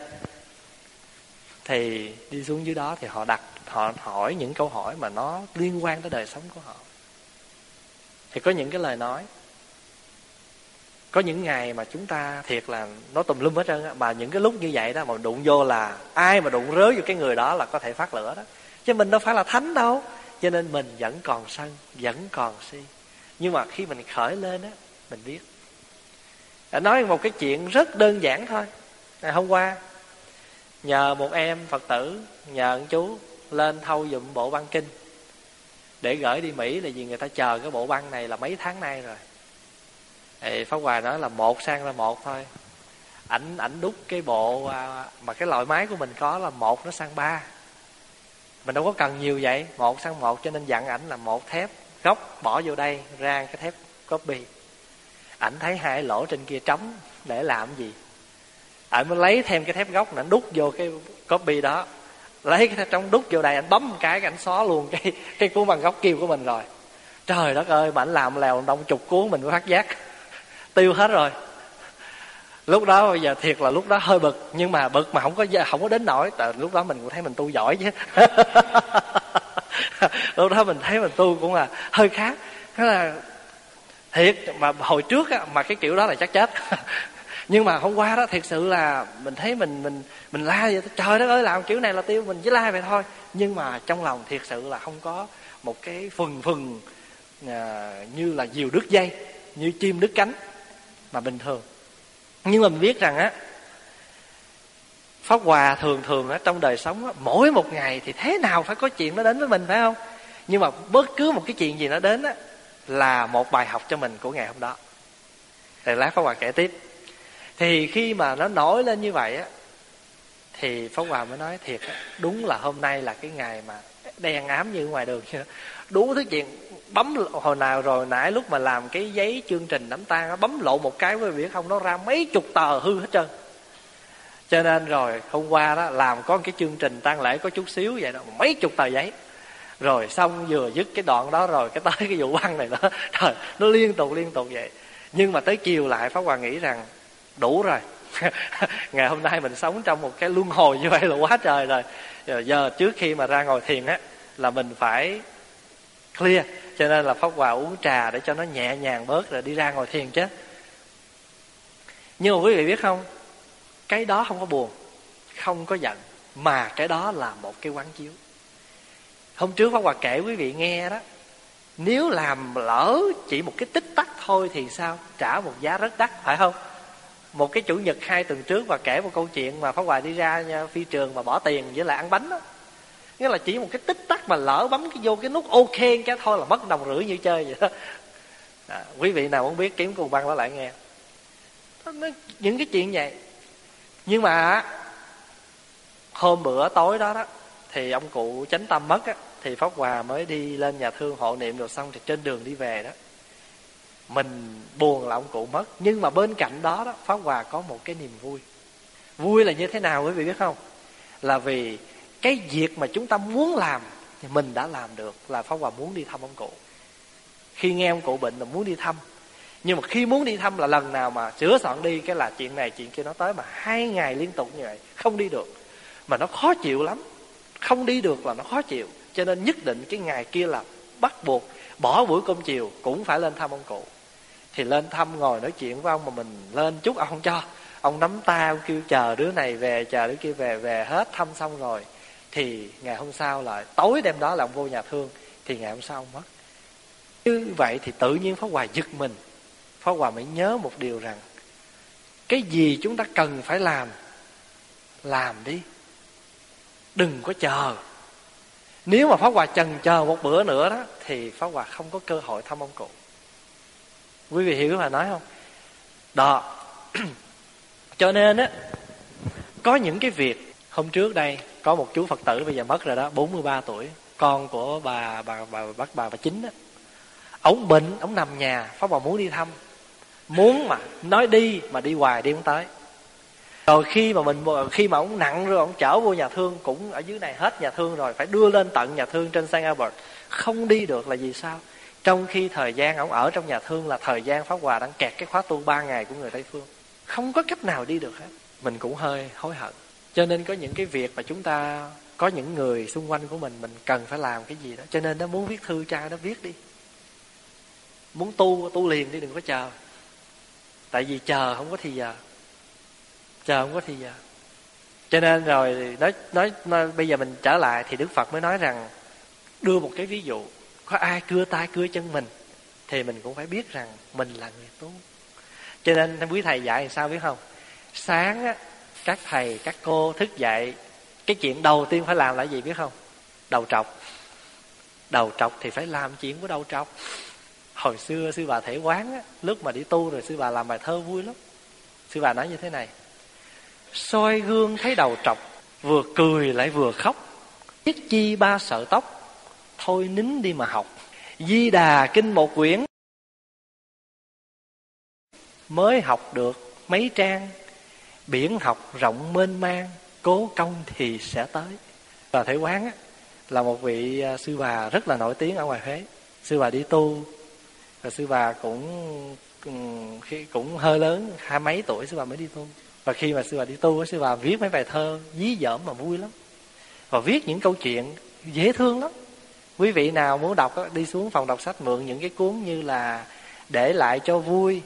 Thì đi xuống dưới đó thì họ đặt, họ hỏi những câu hỏi mà nó liên quan tới đời sống của họ. Thì có những cái lời nói, có những ngày mà chúng ta thiệt là nó tùm lum hết trơn á, mà những cái lúc như vậy đó mà đụng vô là ai mà đụng rớ vô cái người đó là có thể phát lửa đó. Chứ mình đâu phải là thánh đâu, cho nên mình vẫn còn sân, vẫn còn si. Nhưng mà khi mình khởi lên á, mình biết. Nói một cái chuyện rất đơn giản thôi. Hôm qua nhờ một em Phật tử, nhờ ông chú lên thâu giùm bộ băng kinh để gửi đi Mỹ, là vì người ta chờ cái bộ băng này là mấy tháng nay rồi. Thì Pháp Hòa nói là một sang ra một thôi. Ảnh ảnh đúc cái bộ mà cái loại máy của mình có là một nó sang ba. Mình đâu có cần nhiều vậy, một sang một, cho nên dặn ảnh là một thép gốc bỏ vô đây, ra cái thép copy. Ảnh thấy hai lỗ trên kia trống để làm gì, ảnh mới lấy thêm cái thép gốc, ảnh đút vô cái copy đó, lấy cái thép trống đút vô đây, ảnh bấm một cái, ảnh xóa luôn cái cái cuốn bằng gốc kim của mình rồi. Trời đất ơi, mà ảnh làm lèo đông chục cuốn mình mới phát giác tiêu hết rồi. Lúc đó bây giờ thiệt là lúc đó hơi bực, nhưng mà bực mà không có không có đến nỗi. Tại lúc đó mình cũng thấy mình tu giỏi chứ. Lúc đó mình thấy mình tu cũng là hơi khác. Thế là thiệt, mà hồi trước á, mà cái kiểu đó là chắc chết. Nhưng mà hôm qua đó thiệt sự là mình thấy mình mình mình la vậy, trời đất ơi làm kiểu này là tiêu, mình chỉ la vậy thôi. Nhưng mà trong lòng thiệt sự là không có một cái phừng phừng à, như là diều đứt dây, như chim đứt cánh mà bình thường. Nhưng mà mình biết rằng á, Pháp Hòa thường thường á, trong đời sống á, mỗi một ngày thì thế nào phải có chuyện nó đến với mình, phải không? Nhưng mà bất cứ một cái chuyện gì nó đến á, là một bài học cho mình của ngày hôm đó. Thì lát Pháp Hòa kể tiếp. Thì khi mà nó nổi lên như vậy á, thì Pháp Hòa mới nói thiệt á, đúng là hôm nay là cái ngày mà đen ám như ngoài đường. Đủ thứ chuyện. Bấm hồi nào rồi nãy lúc mà làm cái giấy chương trình đám tang á, bấm lộ một cái với biết không, nó ra mấy chục tờ hư hết trơn. Cho nên rồi hôm qua đó làm có cái chương trình tang lễ có chút xíu vậy đó, mấy chục tờ giấy. Rồi xong vừa dứt cái đoạn đó rồi cái tới cái vụ băng này đó, trời, nó liên tục liên tục vậy. Nhưng mà tới chiều lại Pháp Hòa nghĩ rằng đủ rồi. Ngày hôm nay mình sống trong một cái luân hồi như vậy là quá trời rồi. Rồi giờ trước khi mà ra ngồi thiền á, là mình phải clear. Cho nên là Pháp Hòa uống trà để cho nó nhẹ nhàng bớt rồi đi ra ngồi thiền chứ. Nhưng mà quý vị biết không, cái đó không có buồn, không có giận, mà cái đó là một cái quán chiếu. Hôm trước Pháp Hòa kể quý vị nghe đó, nếu làm lỡ chỉ một cái tích tắc thôi thì sao? Trả một giá rất đắt, phải không? Một cái chủ nhật hai tuần trước và kể một câu chuyện mà Pháp Hòa đi ra phi trường mà bỏ tiền với lại ăn bánh đó. Nghĩa là chỉ một cái tích tắc mà lỡ bấm cái vô cái nút ok cái thôi là mất đồng rưỡi như chơi vậy đó. À, quý vị nào muốn biết kiếm cùng băng đó lại nghe. Nó, những cái chuyện vậy. Nhưng mà hôm bữa tối đó đó thì ông cụ Chánh Tâm mất á, thì Pháp Hòa mới đi lên nhà thương hộ niệm rồi xong, thì trên đường đi về đó mình buồn là ông cụ mất. Nhưng mà bên cạnh đó đó Pháp Hòa có một cái niềm vui. Vui là như thế nào quý vị biết không? Là vì cái việc mà chúng ta muốn làm thì mình đã làm được, là Pháp Hòa muốn đi thăm ông cụ. Khi nghe ông cụ bệnh là muốn đi thăm. Nhưng mà khi muốn đi thăm là lần nào mà sửa soạn đi cái là chuyện này chuyện kia nó tới, mà hai ngày liên tục như vậy không đi được, mà nó khó chịu lắm. Không đi được là nó khó chịu. Cho nên nhất định cái ngày kia là bắt buộc bỏ buổi cơm chiều cũng phải lên thăm ông cụ. Thì lên thăm ngồi nói chuyện với ông, mà mình lên chút ông không cho. Ông nắm tay, ông kêu chờ đứa này về, chờ đứa kia về, về hết thăm xong rồi. Thì ngày hôm sau lại, tối đêm đó là ông vô nhà thương. Thì ngày hôm sau ông mất. Như vậy thì tự nhiên Pháp Hòa giật mình. Pháp Hòa mới nhớ một điều rằng cái gì chúng ta cần phải làm, làm đi, đừng có chờ. Nếu mà Pháp Hòa chần chờ một bữa nữa đó thì Pháp Hòa không có cơ hội thăm ông cụ. Quý vị hiểu mà nói không? Đó. Cho nên á, có những cái việc. Hôm trước đây có một chú Phật tử bây giờ mất rồi đó, bốn mươi ba tuổi, con của bà bà bà bác bà bà Chính á. Ông bệnh, ông nằm nhà, Pháp Hòa muốn đi thăm. Muốn mà nói đi mà đi hoài đi không tới. Rồi khi mà mình khi mà ông nặng rồi, ông chở vô nhà thương, cũng ở dưới này hết nhà thương rồi, phải đưa lên tận nhà thương trên Saint Albert. Không đi được là vì sao? Trong khi thời gian ông ở trong nhà thương là thời gian Pháp Hòa đang kẹt cái khóa tu ba ngày của người Tây Phương, không có cách nào đi được hết. Mình cũng hơi hối hận. Cho nên có những cái việc mà chúng ta, có những người xung quanh của mình, mình cần phải làm cái gì đó. Cho nên nó muốn viết thư cha nó viết đi. Muốn tu, tu liền đi, đừng có chờ. Tại vì chờ không có thì giờ. Chờ không có thì giờ. Cho nên rồi nói, nói, nói bây giờ mình trở lại thì Đức Phật mới nói rằng, đưa một cái ví dụ. Có ai cưa tay cưa chân mình thì mình cũng phải biết rằng mình là người tu. Cho nên quý thầy dạy làm sao biết không? Sáng á, các thầy các cô thức dậy, cái chuyện đầu tiên phải làm là gì biết không? Đầu trọc. Đầu trọc thì phải làm chuyện của đầu trọc. Hồi xưa sư bà Thể Quán á, lúc mà đi tu rồi sư bà làm bài thơ vui lắm. Sư bà nói như thế này: soi gương thấy đầu trọc, vừa cười lại vừa khóc, biết chi ba sợ tóc, thôi nín đi mà học. Di Đà kinh một quyển, mới học được mấy trang, biển học rộng mênh mang, cố công thì sẽ tới. Bà Thể Quán á, là một vị sư bà rất là nổi tiếng ở ngoài Huế. Sư bà đi tu, và sư bà cũng khi cũng hơi lớn, hai mấy tuổi sư bà mới đi tu. Và khi mà sư bà đi tu, sư bà viết mấy bài thơ dí dỏm mà vui lắm, và viết những câu chuyện dễ thương lắm. Quý vị nào muốn đọc đó, đi xuống phòng đọc sách mượn những cái cuốn như là Để lại cho vui,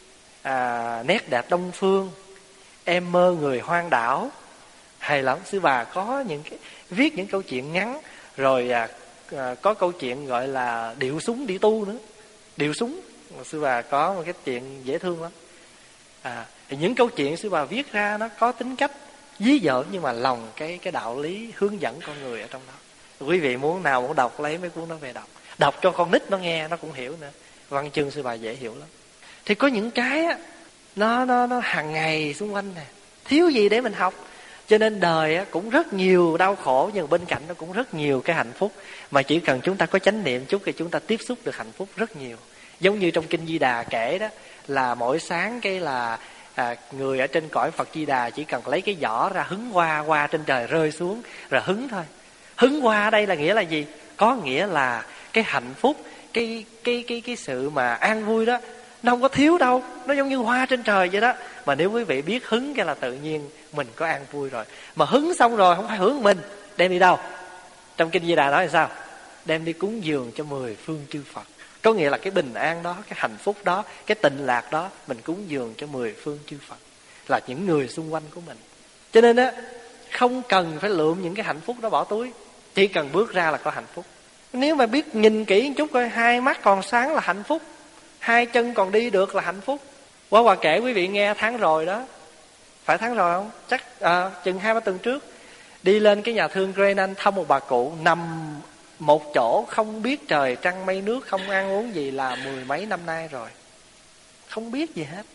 à, Nét đẹp Đông Phương, Em mơ người hoang đảo. Hay lắm. Sư bà có những cái viết những câu chuyện ngắn. Rồi à, à, có câu chuyện gọi là Điệu súng đi tu nữa. Điệu súng, sư bà có một cái chuyện dễ thương lắm. À, những câu chuyện sư bà viết ra nó có tính cách dí dỏm, nhưng mà lòng cái cái đạo lý hướng dẫn con người ở trong đó. Quý vị muốn nào muốn đọc, lấy mấy cuốn đó về đọc. Đọc cho con nít nó nghe nó cũng hiểu nữa. Văn chương sư bà dễ hiểu lắm. Thì có những cái á, nó nó nó hàng ngày xung quanh nè, thiếu gì để mình học. Cho nên đời á, cũng rất nhiều đau khổ, nhưng bên cạnh nó cũng rất nhiều cái hạnh phúc. Mà chỉ cần chúng ta có chánh niệm chút thì chúng ta tiếp xúc được hạnh phúc rất nhiều. Giống như trong Kinh Di Đà kể đó, là mỗi sáng cái là à, người ở trên cõi Phật Di Đà chỉ cần lấy cái giỏ ra hứng hoa, hoa trên trời rơi xuống rồi hứng thôi. Hứng hoa ở đây là nghĩa là gì? Có nghĩa là cái hạnh phúc, cái cái cái cái sự mà an vui đó, nó không có thiếu đâu, nó giống như hoa trên trời vậy đó. Mà nếu quý vị biết hứng cái là tự nhiên mình có an vui rồi. Mà hứng xong rồi không phải hưởng mình, đem đi đâu? Trong Kinh Di Đà nói là sao? Đem đi cúng dường cho mười phương chư Phật. Có nghĩa là cái bình an đó, cái hạnh phúc đó, cái tịnh lạc đó, mình cúng dường cho mười phương chư Phật, là những người xung quanh của mình. Cho nên á, không cần phải lượm những cái hạnh phúc đó bỏ túi, chỉ cần bước ra là có hạnh phúc. Nếu mà biết nhìn kỹ một chút coi, hai mắt còn sáng là hạnh phúc, hai chân còn đi được là hạnh phúc. Quá Hòa kể quý vị nghe tháng rồi đó, phải tháng rồi không? Chắc à, chừng hai ba tuần trước đi lên cái nhà thương Grenan thăm một bà cụ nằm một chỗ không biết trời trăng mây nước, không ăn uống gì là mười mấy năm nay rồi, không biết gì hết.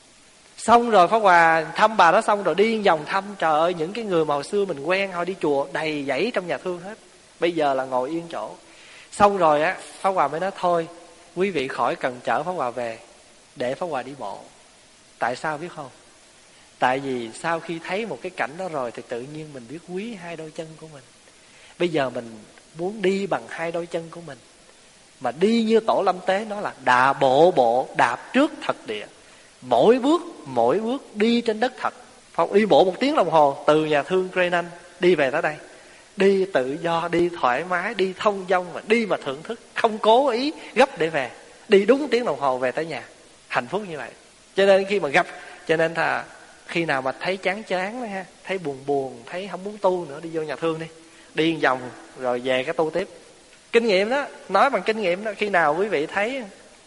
Xong rồi Pháp Hòa thăm bà đó xong rồi đi vòng thăm, trời ơi những cái người mà hồi xưa mình quen họ đi chùa đầy dãy trong nhà thương hết, bây giờ là ngồi yên chỗ. Xong rồi á, Pháp Hòa mới nói thôi quý vị khỏi cần chở Pháp Hòa về, để Pháp Hòa đi bộ. Tại sao biết không? Tại vì sau khi thấy một cái cảnh đó rồi thì tự nhiên mình biết quý hai đôi chân của mình. Bây giờ mình muốn đi bằng hai đôi chân của mình, Mà đi như Tổ Lâm Tế, nó là đà bộ bộ đạp trước thật địa. Mỗi bước mỗi bước đi trên đất thật. Không, đi bộ một tiếng đồng hồ từ nhà thương Krenan đi về tới đây. Đi tự do, đi thoải mái, đi thông dong, mà đi mà thưởng thức, không cố ý gấp để về. Đi đúng tiếng đồng hồ về tới nhà. Hạnh phúc như vậy. Cho nên khi mà gặp, cho nên là khi nào mà thấy chán chán đó ha, thấy buồn buồn, thấy không muốn tu nữa, đi vô nhà thương đi. Đi vòng rồi về cái tu tiếp. Kinh nghiệm đó, nói bằng kinh nghiệm đó. Khi nào quý vị thấy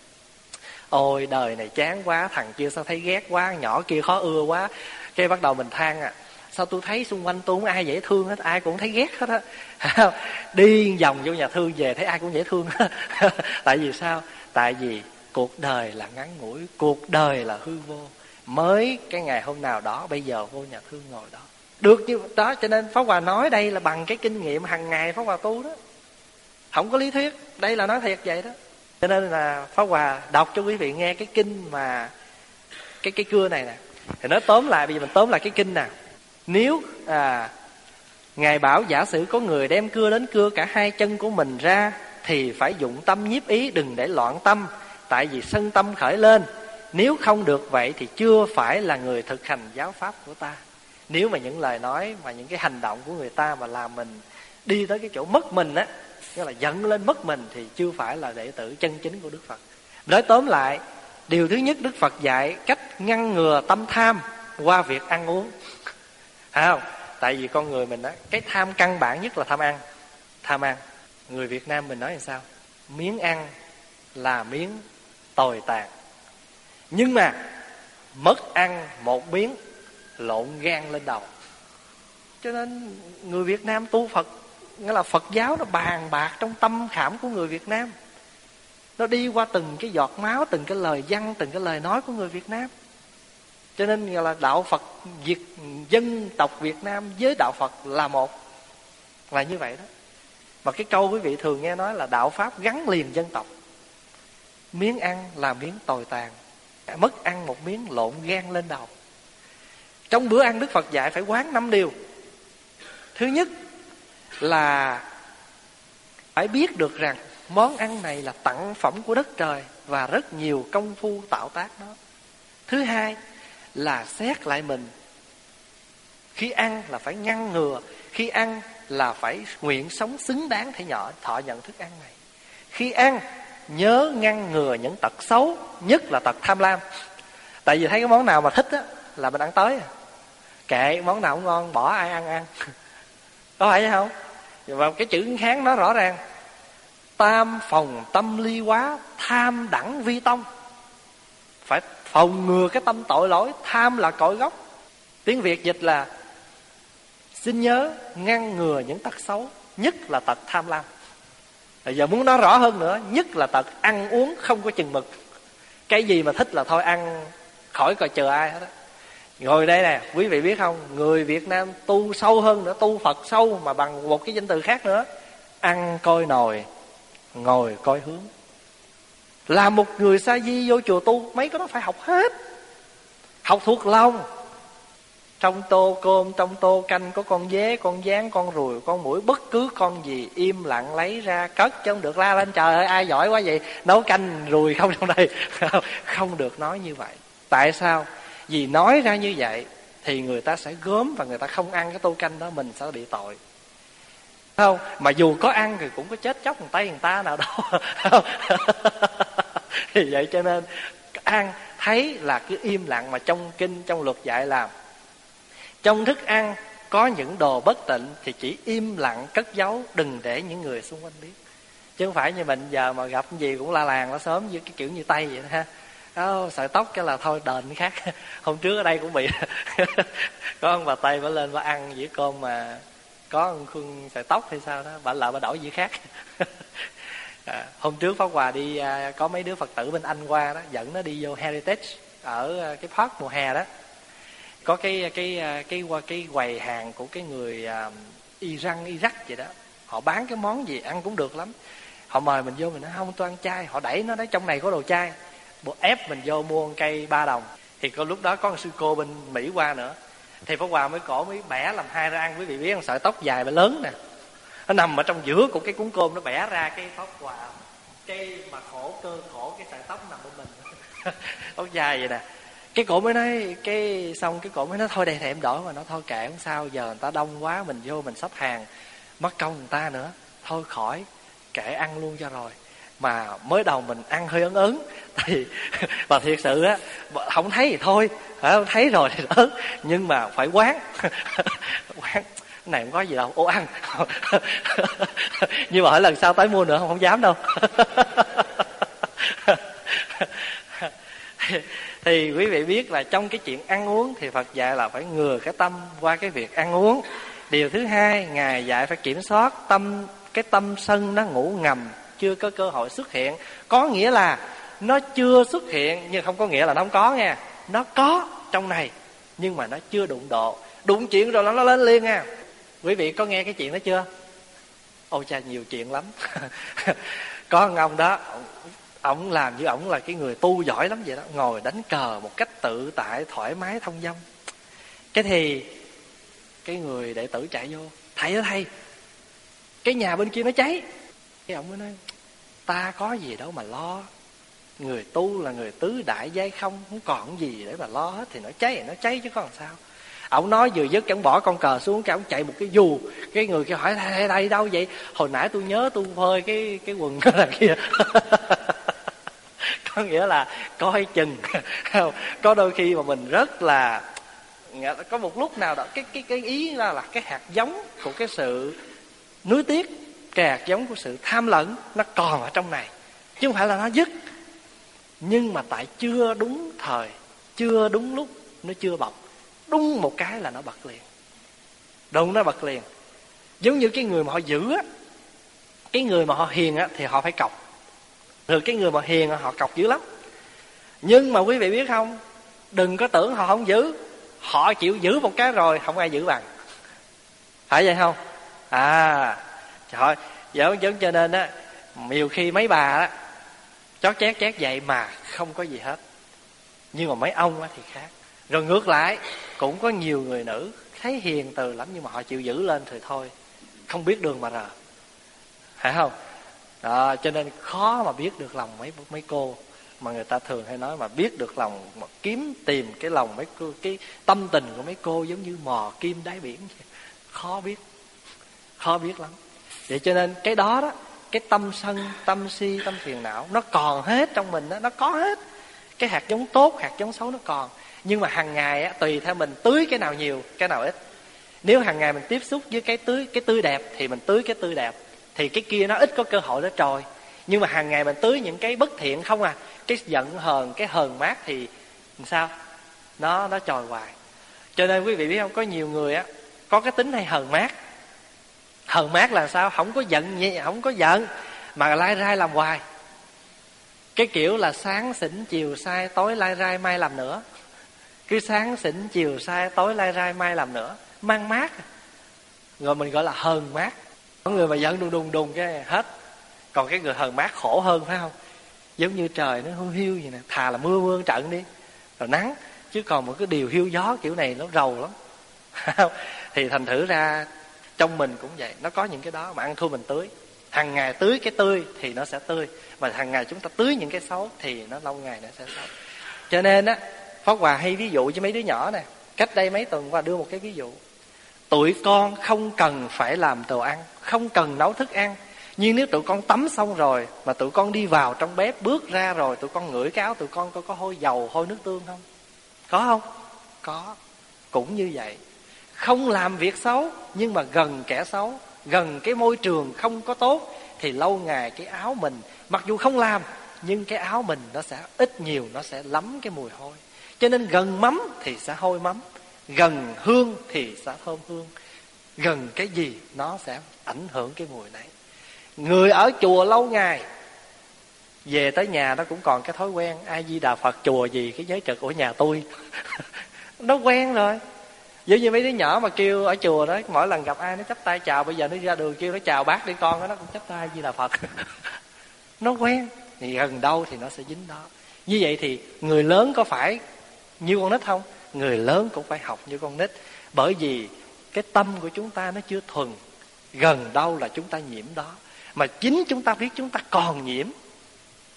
ôi đời này chán quá, thằng kia sao thấy ghét quá, nhỏ kia khó ưa quá, cái bắt đầu mình than à, sao tôi thấy xung quanh tôi không ai dễ thương hết, ai cũng thấy ghét hết á. Đi vòng vô nhà thương về thấy ai cũng dễ thương. Tại vì sao? Tại vì cuộc đời là ngắn ngủi, cuộc đời là hư vô. Mới cái ngày hôm nào đó bây giờ vô nhà thương ngồi đó được như đó. Cho nên Pháp Hòa nói đây là bằng cái kinh nghiệm hàng ngày Pháp Hòa tu đó, không có lý thuyết, đây là nói thiệt vậy đó. Cho nên là Pháp Hòa đọc cho quý vị nghe cái kinh mà cái cái cưa này nè. Thì nói tóm lại, bây giờ mình tóm lại cái kinh nào. Nếu à, Ngài bảo giả sử có người đem cưa đến cưa cả hai chân của mình ra, thì phải dụng tâm nhiếp ý, đừng để loạn tâm, tại vì sân tâm khởi lên. Nếu không được vậy thì chưa phải là người thực hành giáo pháp của ta. Nếu mà những lời nói mà những cái hành động của người ta mà làm mình đi tới cái chỗ mất mình á, nghĩa là giận lên mất mình, thì chưa phải là đệ tử chân chính của Đức Phật. Nói tóm lại, điều thứ nhất Đức Phật dạy cách ngăn ngừa tâm tham qua việc ăn uống. Phải không? Tại vì con người mình á, cái tham căn bản nhất là tham ăn. Tham ăn. Người Việt Nam mình nói làm sao? Miếng ăn là miếng tồi tàn. Nhưng mà mất ăn một miếng lộn gan lên đầu. Cho nên người Việt Nam tu Phật, nghĩa là Phật giáo nó bàn bạc trong tâm khảm của người Việt Nam. Nó đi qua từng cái giọt máu, từng cái lời văn, từng cái lời nói của người Việt Nam. Cho nên là đạo Phật Việt, dân tộc Việt Nam với đạo Phật là một. Là như vậy đó. Mà cái câu quý vị thường nghe nói là đạo Pháp gắn liền dân tộc. Miếng ăn là miếng tồi tàn, mất ăn một miếng lộn gan lên đầu. Trong bữa ăn Đức Phật dạy phải quán năm điều. Thứ nhất là phải biết được rằng món ăn này là tặng phẩm của đất trời và rất nhiều công phu tạo tác nó. Thứ hai là xét lại mình. Khi ăn là phải ngăn ngừa. Khi ăn là phải nguyện sống xứng đáng thể nhỏ thọ nhận thức ăn này. Khi ăn nhớ ngăn ngừa những tật xấu, nhất là tật tham lam. Tại vì thấy cái món nào mà thích á là mình ăn tới. Kệ món nào không ngon bỏ ai ăn ăn. Có phải không? Và cái chữ Hán nó rõ ràng: tam phòng tâm ly quá, tham đẳng vi tông. Phải phòng ngừa cái tâm tội lỗi. Tham là cội gốc. Tiếng Việt dịch là xin nhớ ngăn ngừa những tật xấu, nhất là tật tham lam. Bây giờ muốn nói rõ hơn nữa, nhất là tật ăn uống không có chừng mực. Cái gì mà thích là thôi ăn, khỏi coi chờ ai hết á. Ngồi đây nè, quý vị biết không, người Việt Nam tu sâu hơn nữa, tu Phật sâu mà bằng một cái danh từ khác nữa: ăn coi nồi, ngồi coi hướng. Là một người sa di vô chùa tu, mấy cái đó phải học hết, học thuộc lòng. Trong tô cơm, trong tô canh có con dế, con gián, con ruồi, con muỗi, bất cứ con gì im lặng lấy ra cất, chứ không được la lên trời ơi ai giỏi quá vậy, nấu canh ruồi không trong đây. Không được nói như vậy. Tại sao? Vì nói ra như vậy thì người ta sẽ gớm và người ta không ăn cái tô canh đó, mình sẽ bị tội. Không, mà dù có ăn thì cũng có chết chóc một tay người ta nào đâu. Thì vậy cho nên ăn thấy là cứ im lặng. Mà trong kinh, trong luật dạy là trong thức ăn có những đồ bất tịnh thì chỉ im lặng cất giấu, đừng để những người xung quanh biết. Chứ không phải như mình giờ mà gặp gì cũng la làng la sớm với cái kiểu như Tây vậy đó ha. Oh, sợi tóc cái là thôi đền cái khác. Hôm trước ở đây cũng bị có ông bà Tây bà lên bà ăn dĩa cơm mà có một khuôn sợi tóc hay sao đó, bà lại bà đổi dĩa khác. À, hôm trước Pháp Hòa đi à, có mấy đứa Phật tử bên Anh qua đó, dẫn nó đi vô Heritage ở à, cái park mùa hè đó. Có cái cái cái qua cái, cái quầy hàng của cái người uh, Iran Iraq vậy đó. Họ bán cái món gì ăn cũng được lắm. Họ mời mình vô, mình nói không tôi ăn chay. Họ đẩy nó đấy, trong này có đồ chay. Bộ ép mình vô mua một cây ba đồng. Thì có lúc đó có một sư cô bên Mỹ qua nữa. Thì Pháp Hòa mới cổ mới bẻ làm hai ra ăn. Quý vị biết không, sợi tóc dài mà lớn nè, nó nằm ở trong giữa của cái cuốn cơm, nó bẻ ra cái Pháp Hòa Cây mà khổ cơ khổ cái sợi tóc nằm bên mình. Tóc dài vậy nè. Cái cổ mới nói, cái xong cái cổ mới nói thôi đây thì em đổi, mà nó thôi kệ không sao, giờ người ta đông quá mình vô mình sắp hàng mất công người ta nữa, thôi khỏi, kệ ăn luôn cho rồi. Mà mới đầu mình ăn hơi ớn ớn thì và thiệt sự á, không thấy thì thôi, không thấy rồi thì ớn, nhưng mà phải quán. Quán cái này không có gì đâu, ô ăn. Nhưng mà hỏi lần sau tới mua nữa không, không dám đâu. Thì quý vị biết là trong cái chuyện ăn uống thì Phật dạy là phải ngừa cái tâm qua cái việc ăn uống. Điều thứ hai, Ngài dạy phải kiểm soát tâm, cái tâm sân nó ngủ ngầm, chưa có cơ hội xuất hiện. Có nghĩa là nó chưa xuất hiện, nhưng không có nghĩa là nó không có nha. Nó có trong này, nhưng mà nó chưa đụng độ. Đụng chuyện rồi nó lên liền nha. Quý vị có nghe cái chuyện đó chưa? Ôi cha, nhiều chuyện lắm. Có một ông đó, ổng làm như ổng là cái người tu giỏi lắm vậy đó, ngồi đánh cờ một cách tự tại, thoải mái, thông dong. Cái thì cái người đệ tử chạy vô, thầy ơi thầy, cái nhà bên kia nó cháy. Cái ông mới nói, ta có gì đâu mà lo, người tu là người tứ đại giai không, không còn gì để mà lo hết, thì nó cháy thì nó cháy chứ có làm sao. Ông nói vừa dứt, ông bỏ con cờ xuống, cái ông chạy một cái dù. Cái người kia hỏi, thầy đây đâu vậy? Hồi nãy tôi nhớ tôi phơi cái cái quần đó là kia. Có nghĩa là coi chừng. Có đôi khi mà mình rất là, có một lúc nào đó cái cái cái ý là, là cái hạt giống của cái sự nuối tiếc, cái hạt giống của sự tham lẫn nó còn ở trong này, chứ không phải là nó dứt. Nhưng mà tại chưa đúng thời, chưa đúng lúc, nó chưa bật. Đúng một cái là nó bật liền. Đúng, nó bật liền. Giống như cái người mà họ giữ á, cái người mà họ hiền á thì họ phải cọc. Rồi cái người mà hiền họ cọc dữ lắm. Nhưng mà quý vị biết không, đừng có tưởng họ không giữ. Họ chịu giữ một cái rồi không ai giữ bằng. Phải vậy không? À, trời ơi, giống giống cho nên á, nhiều khi mấy bà á chót chét chét vậy mà không có gì hết. Nhưng mà mấy ông á thì khác. Rồi ngược lại, cũng có nhiều người nữ thấy hiền từ lắm, nhưng mà họ chịu giữ lên thì thôi, không biết đường mà rờ. Phải không? Đó, cho nên khó mà biết được lòng mấy mấy cô. Mà người ta thường hay nói mà biết được lòng, mà kiếm tìm cái lòng mấy cô, cái tâm tình của mấy cô giống như mò kim đáy biển. Khó biết, khó biết lắm. Vậy cho nên cái đó đó, cái tâm sân, tâm si, tâm phiền não nó còn hết trong mình đó, nó có hết. Cái hạt giống tốt, hạt giống xấu nó còn. Nhưng mà hàng ngày á, tùy theo mình tưới cái nào nhiều, cái nào ít. Nếu hàng ngày mình tiếp xúc với cái tưới, cái tươi đẹp thì mình tưới cái tươi đẹp, thì cái kia nó ít có cơ hội nó trồi. Nhưng mà hàng ngày mình tưới những cái bất thiện không à, cái giận hờn, cái hờn mát thì sao? Nó nó trồi hoài. Cho nên quý vị biết không, có nhiều người á có cái tính hay hờn mát. Hờn mát là sao? Không có giận gì, không có giận mà lai rai làm hoài. Cái kiểu là sáng xỉn chiều sai, tối lai rai mai làm nữa. Cứ sáng xỉn chiều sai, tối lai rai mai làm nữa, mang mát. Rồi mình gọi là hờn mát. Có người mà giận đùng đùng đùng cái hết. Còn cái người hờn mát khổ hơn, phải không? Giống như trời nó hiu hiu vậy nè, thà là mưa mưa trận đi rồi nắng, chứ còn một cái điều hiu gió kiểu này nó rầu lắm. Thì thành thử ra trong mình cũng vậy, nó có những cái đó mà ăn thua mình tưới. Hằng ngày tưới cái tươi thì nó sẽ tươi, mà hằng ngày chúng ta tưới những cái xấu thì nó lâu ngày nó sẽ xấu. Cho nên á, Pháp Hòa hay ví dụ cho mấy đứa nhỏ nè. Cách đây mấy tuần qua đưa một cái ví dụ. Tụi con không cần phải làm đồ ăn, không cần nấu thức ăn, nhưng nếu tụi con tắm xong rồi mà tụi con đi vào trong bếp, bước ra rồi tụi con ngửi cái áo tụi con, có, có hôi dầu, hôi nước tương không? Có không? Có. Cũng như vậy. Không làm việc xấu, nhưng mà gần kẻ xấu, gần cái môi trường không có tốt, thì lâu ngày cái áo mình, mặc dù không làm, nhưng cái áo mình nó sẽ ít nhiều, nó sẽ lắm cái mùi hôi. Cho nên gần mắm thì sẽ hôi mắm, gần hương thì sẽ thơm hương. Gần cái gì nó sẽ ảnh hưởng cái mùi này. Người ở chùa lâu ngày, về tới nhà nó cũng còn cái thói quen, A Di Đà Phật chùa gì cái giới trực của nhà tôi. Nó quen rồi. Giống như mấy đứa nhỏ mà kêu ở chùa đó, mỗi lần gặp ai nó chắp tay chào, bây giờ nó ra đường kêu nó chào bác đi con đó, nó cũng chắp tay A Di Đà Phật. Nó quen, thì gần đâu thì nó sẽ dính đó. Như vậy thì người lớn có phải như con nít không? Người lớn cũng phải học như con nít. Bởi vì cái tâm của chúng ta nó chưa thuần, gần đâu là chúng ta nhiễm đó. Mà chính chúng ta biết chúng ta còn nhiễm,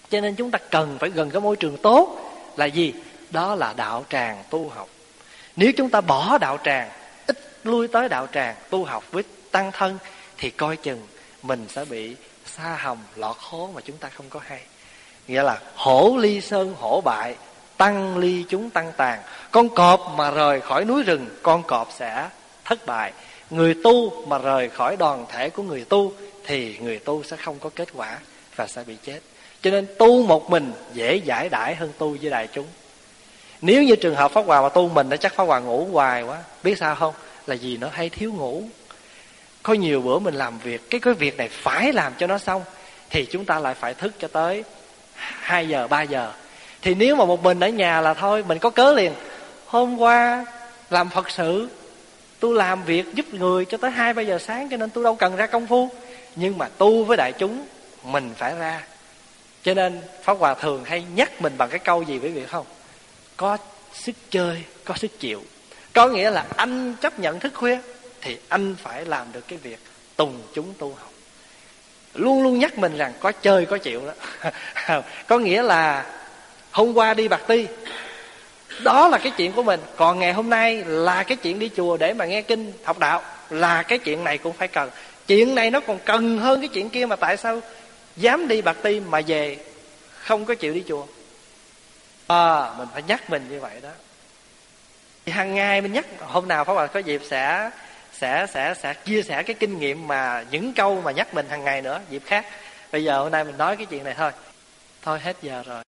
Cho nên chúng ta cần phải gần cái môi trường tốt là gì? Đó là đạo tràng tu học. Nếu chúng ta bỏ đạo tràng, ít lui tới đạo tràng tu học với tăng thân, thì coi chừng mình sẽ bị sa hầm lọt hố mà chúng ta không có hay. Nghĩa là hổ ly sơn hổ bại, tăng ly chúng tăng tàn. Con cọp mà rời khỏi núi rừng, con cọp sẽ thất bại. Người tu mà rời khỏi đoàn thể của người tu, thì người tu sẽ không có kết quả và sẽ bị chết. Cho nên tu một mình dễ giải đãi hơn tu với đại chúng. Nếu như trường hợp Pháp Hòa mà tu mình, nó chắc Pháp Hòa ngủ hoài quá. Biết sao không? Là vì nó hay thiếu ngủ. Có nhiều bữa mình làm việc, cái cái việc này phải làm cho nó xong, thì chúng ta lại phải thức cho tới hai giờ, ba giờ. Thì nếu mà một mình ở nhà là thôi, mình có cớ liền. Hôm qua làm Phật sự, tôi làm việc giúp người cho tới hai, ba giờ sáng, cho nên tôi đâu cần ra công phu. Nhưng mà tu với đại chúng, mình phải ra. Cho nên Pháp Hòa thường hay nhắc mình bằng cái câu gì quý vị không? Có sức chơi, có sức chịu. Có nghĩa là anh chấp nhận thức khuya, thì anh phải làm được cái việc tùng chúng tu học. Luôn luôn nhắc mình rằng có chơi có chịu đó. Có nghĩa là hôm qua đi Bạc Ti, đó là cái chuyện của mình. Còn ngày hôm nay là cái chuyện đi chùa để mà nghe kinh học đạo, là cái chuyện này cũng phải cần. Chuyện này nó còn cần hơn cái chuyện kia, mà tại sao dám đi Bạc Ti mà về không có chịu đi chùa? À, mình phải nhắc mình như vậy đó. Thì hàng ngày mình nhắc. Hôm nào Pháp Hòa có dịp sẽ sẽ sẽ sẽ chia sẻ cái kinh nghiệm mà những câu mà nhắc mình hàng ngày nữa, dịp khác. Bây giờ hôm nay mình nói cái chuyện này thôi. Thôi hết giờ rồi.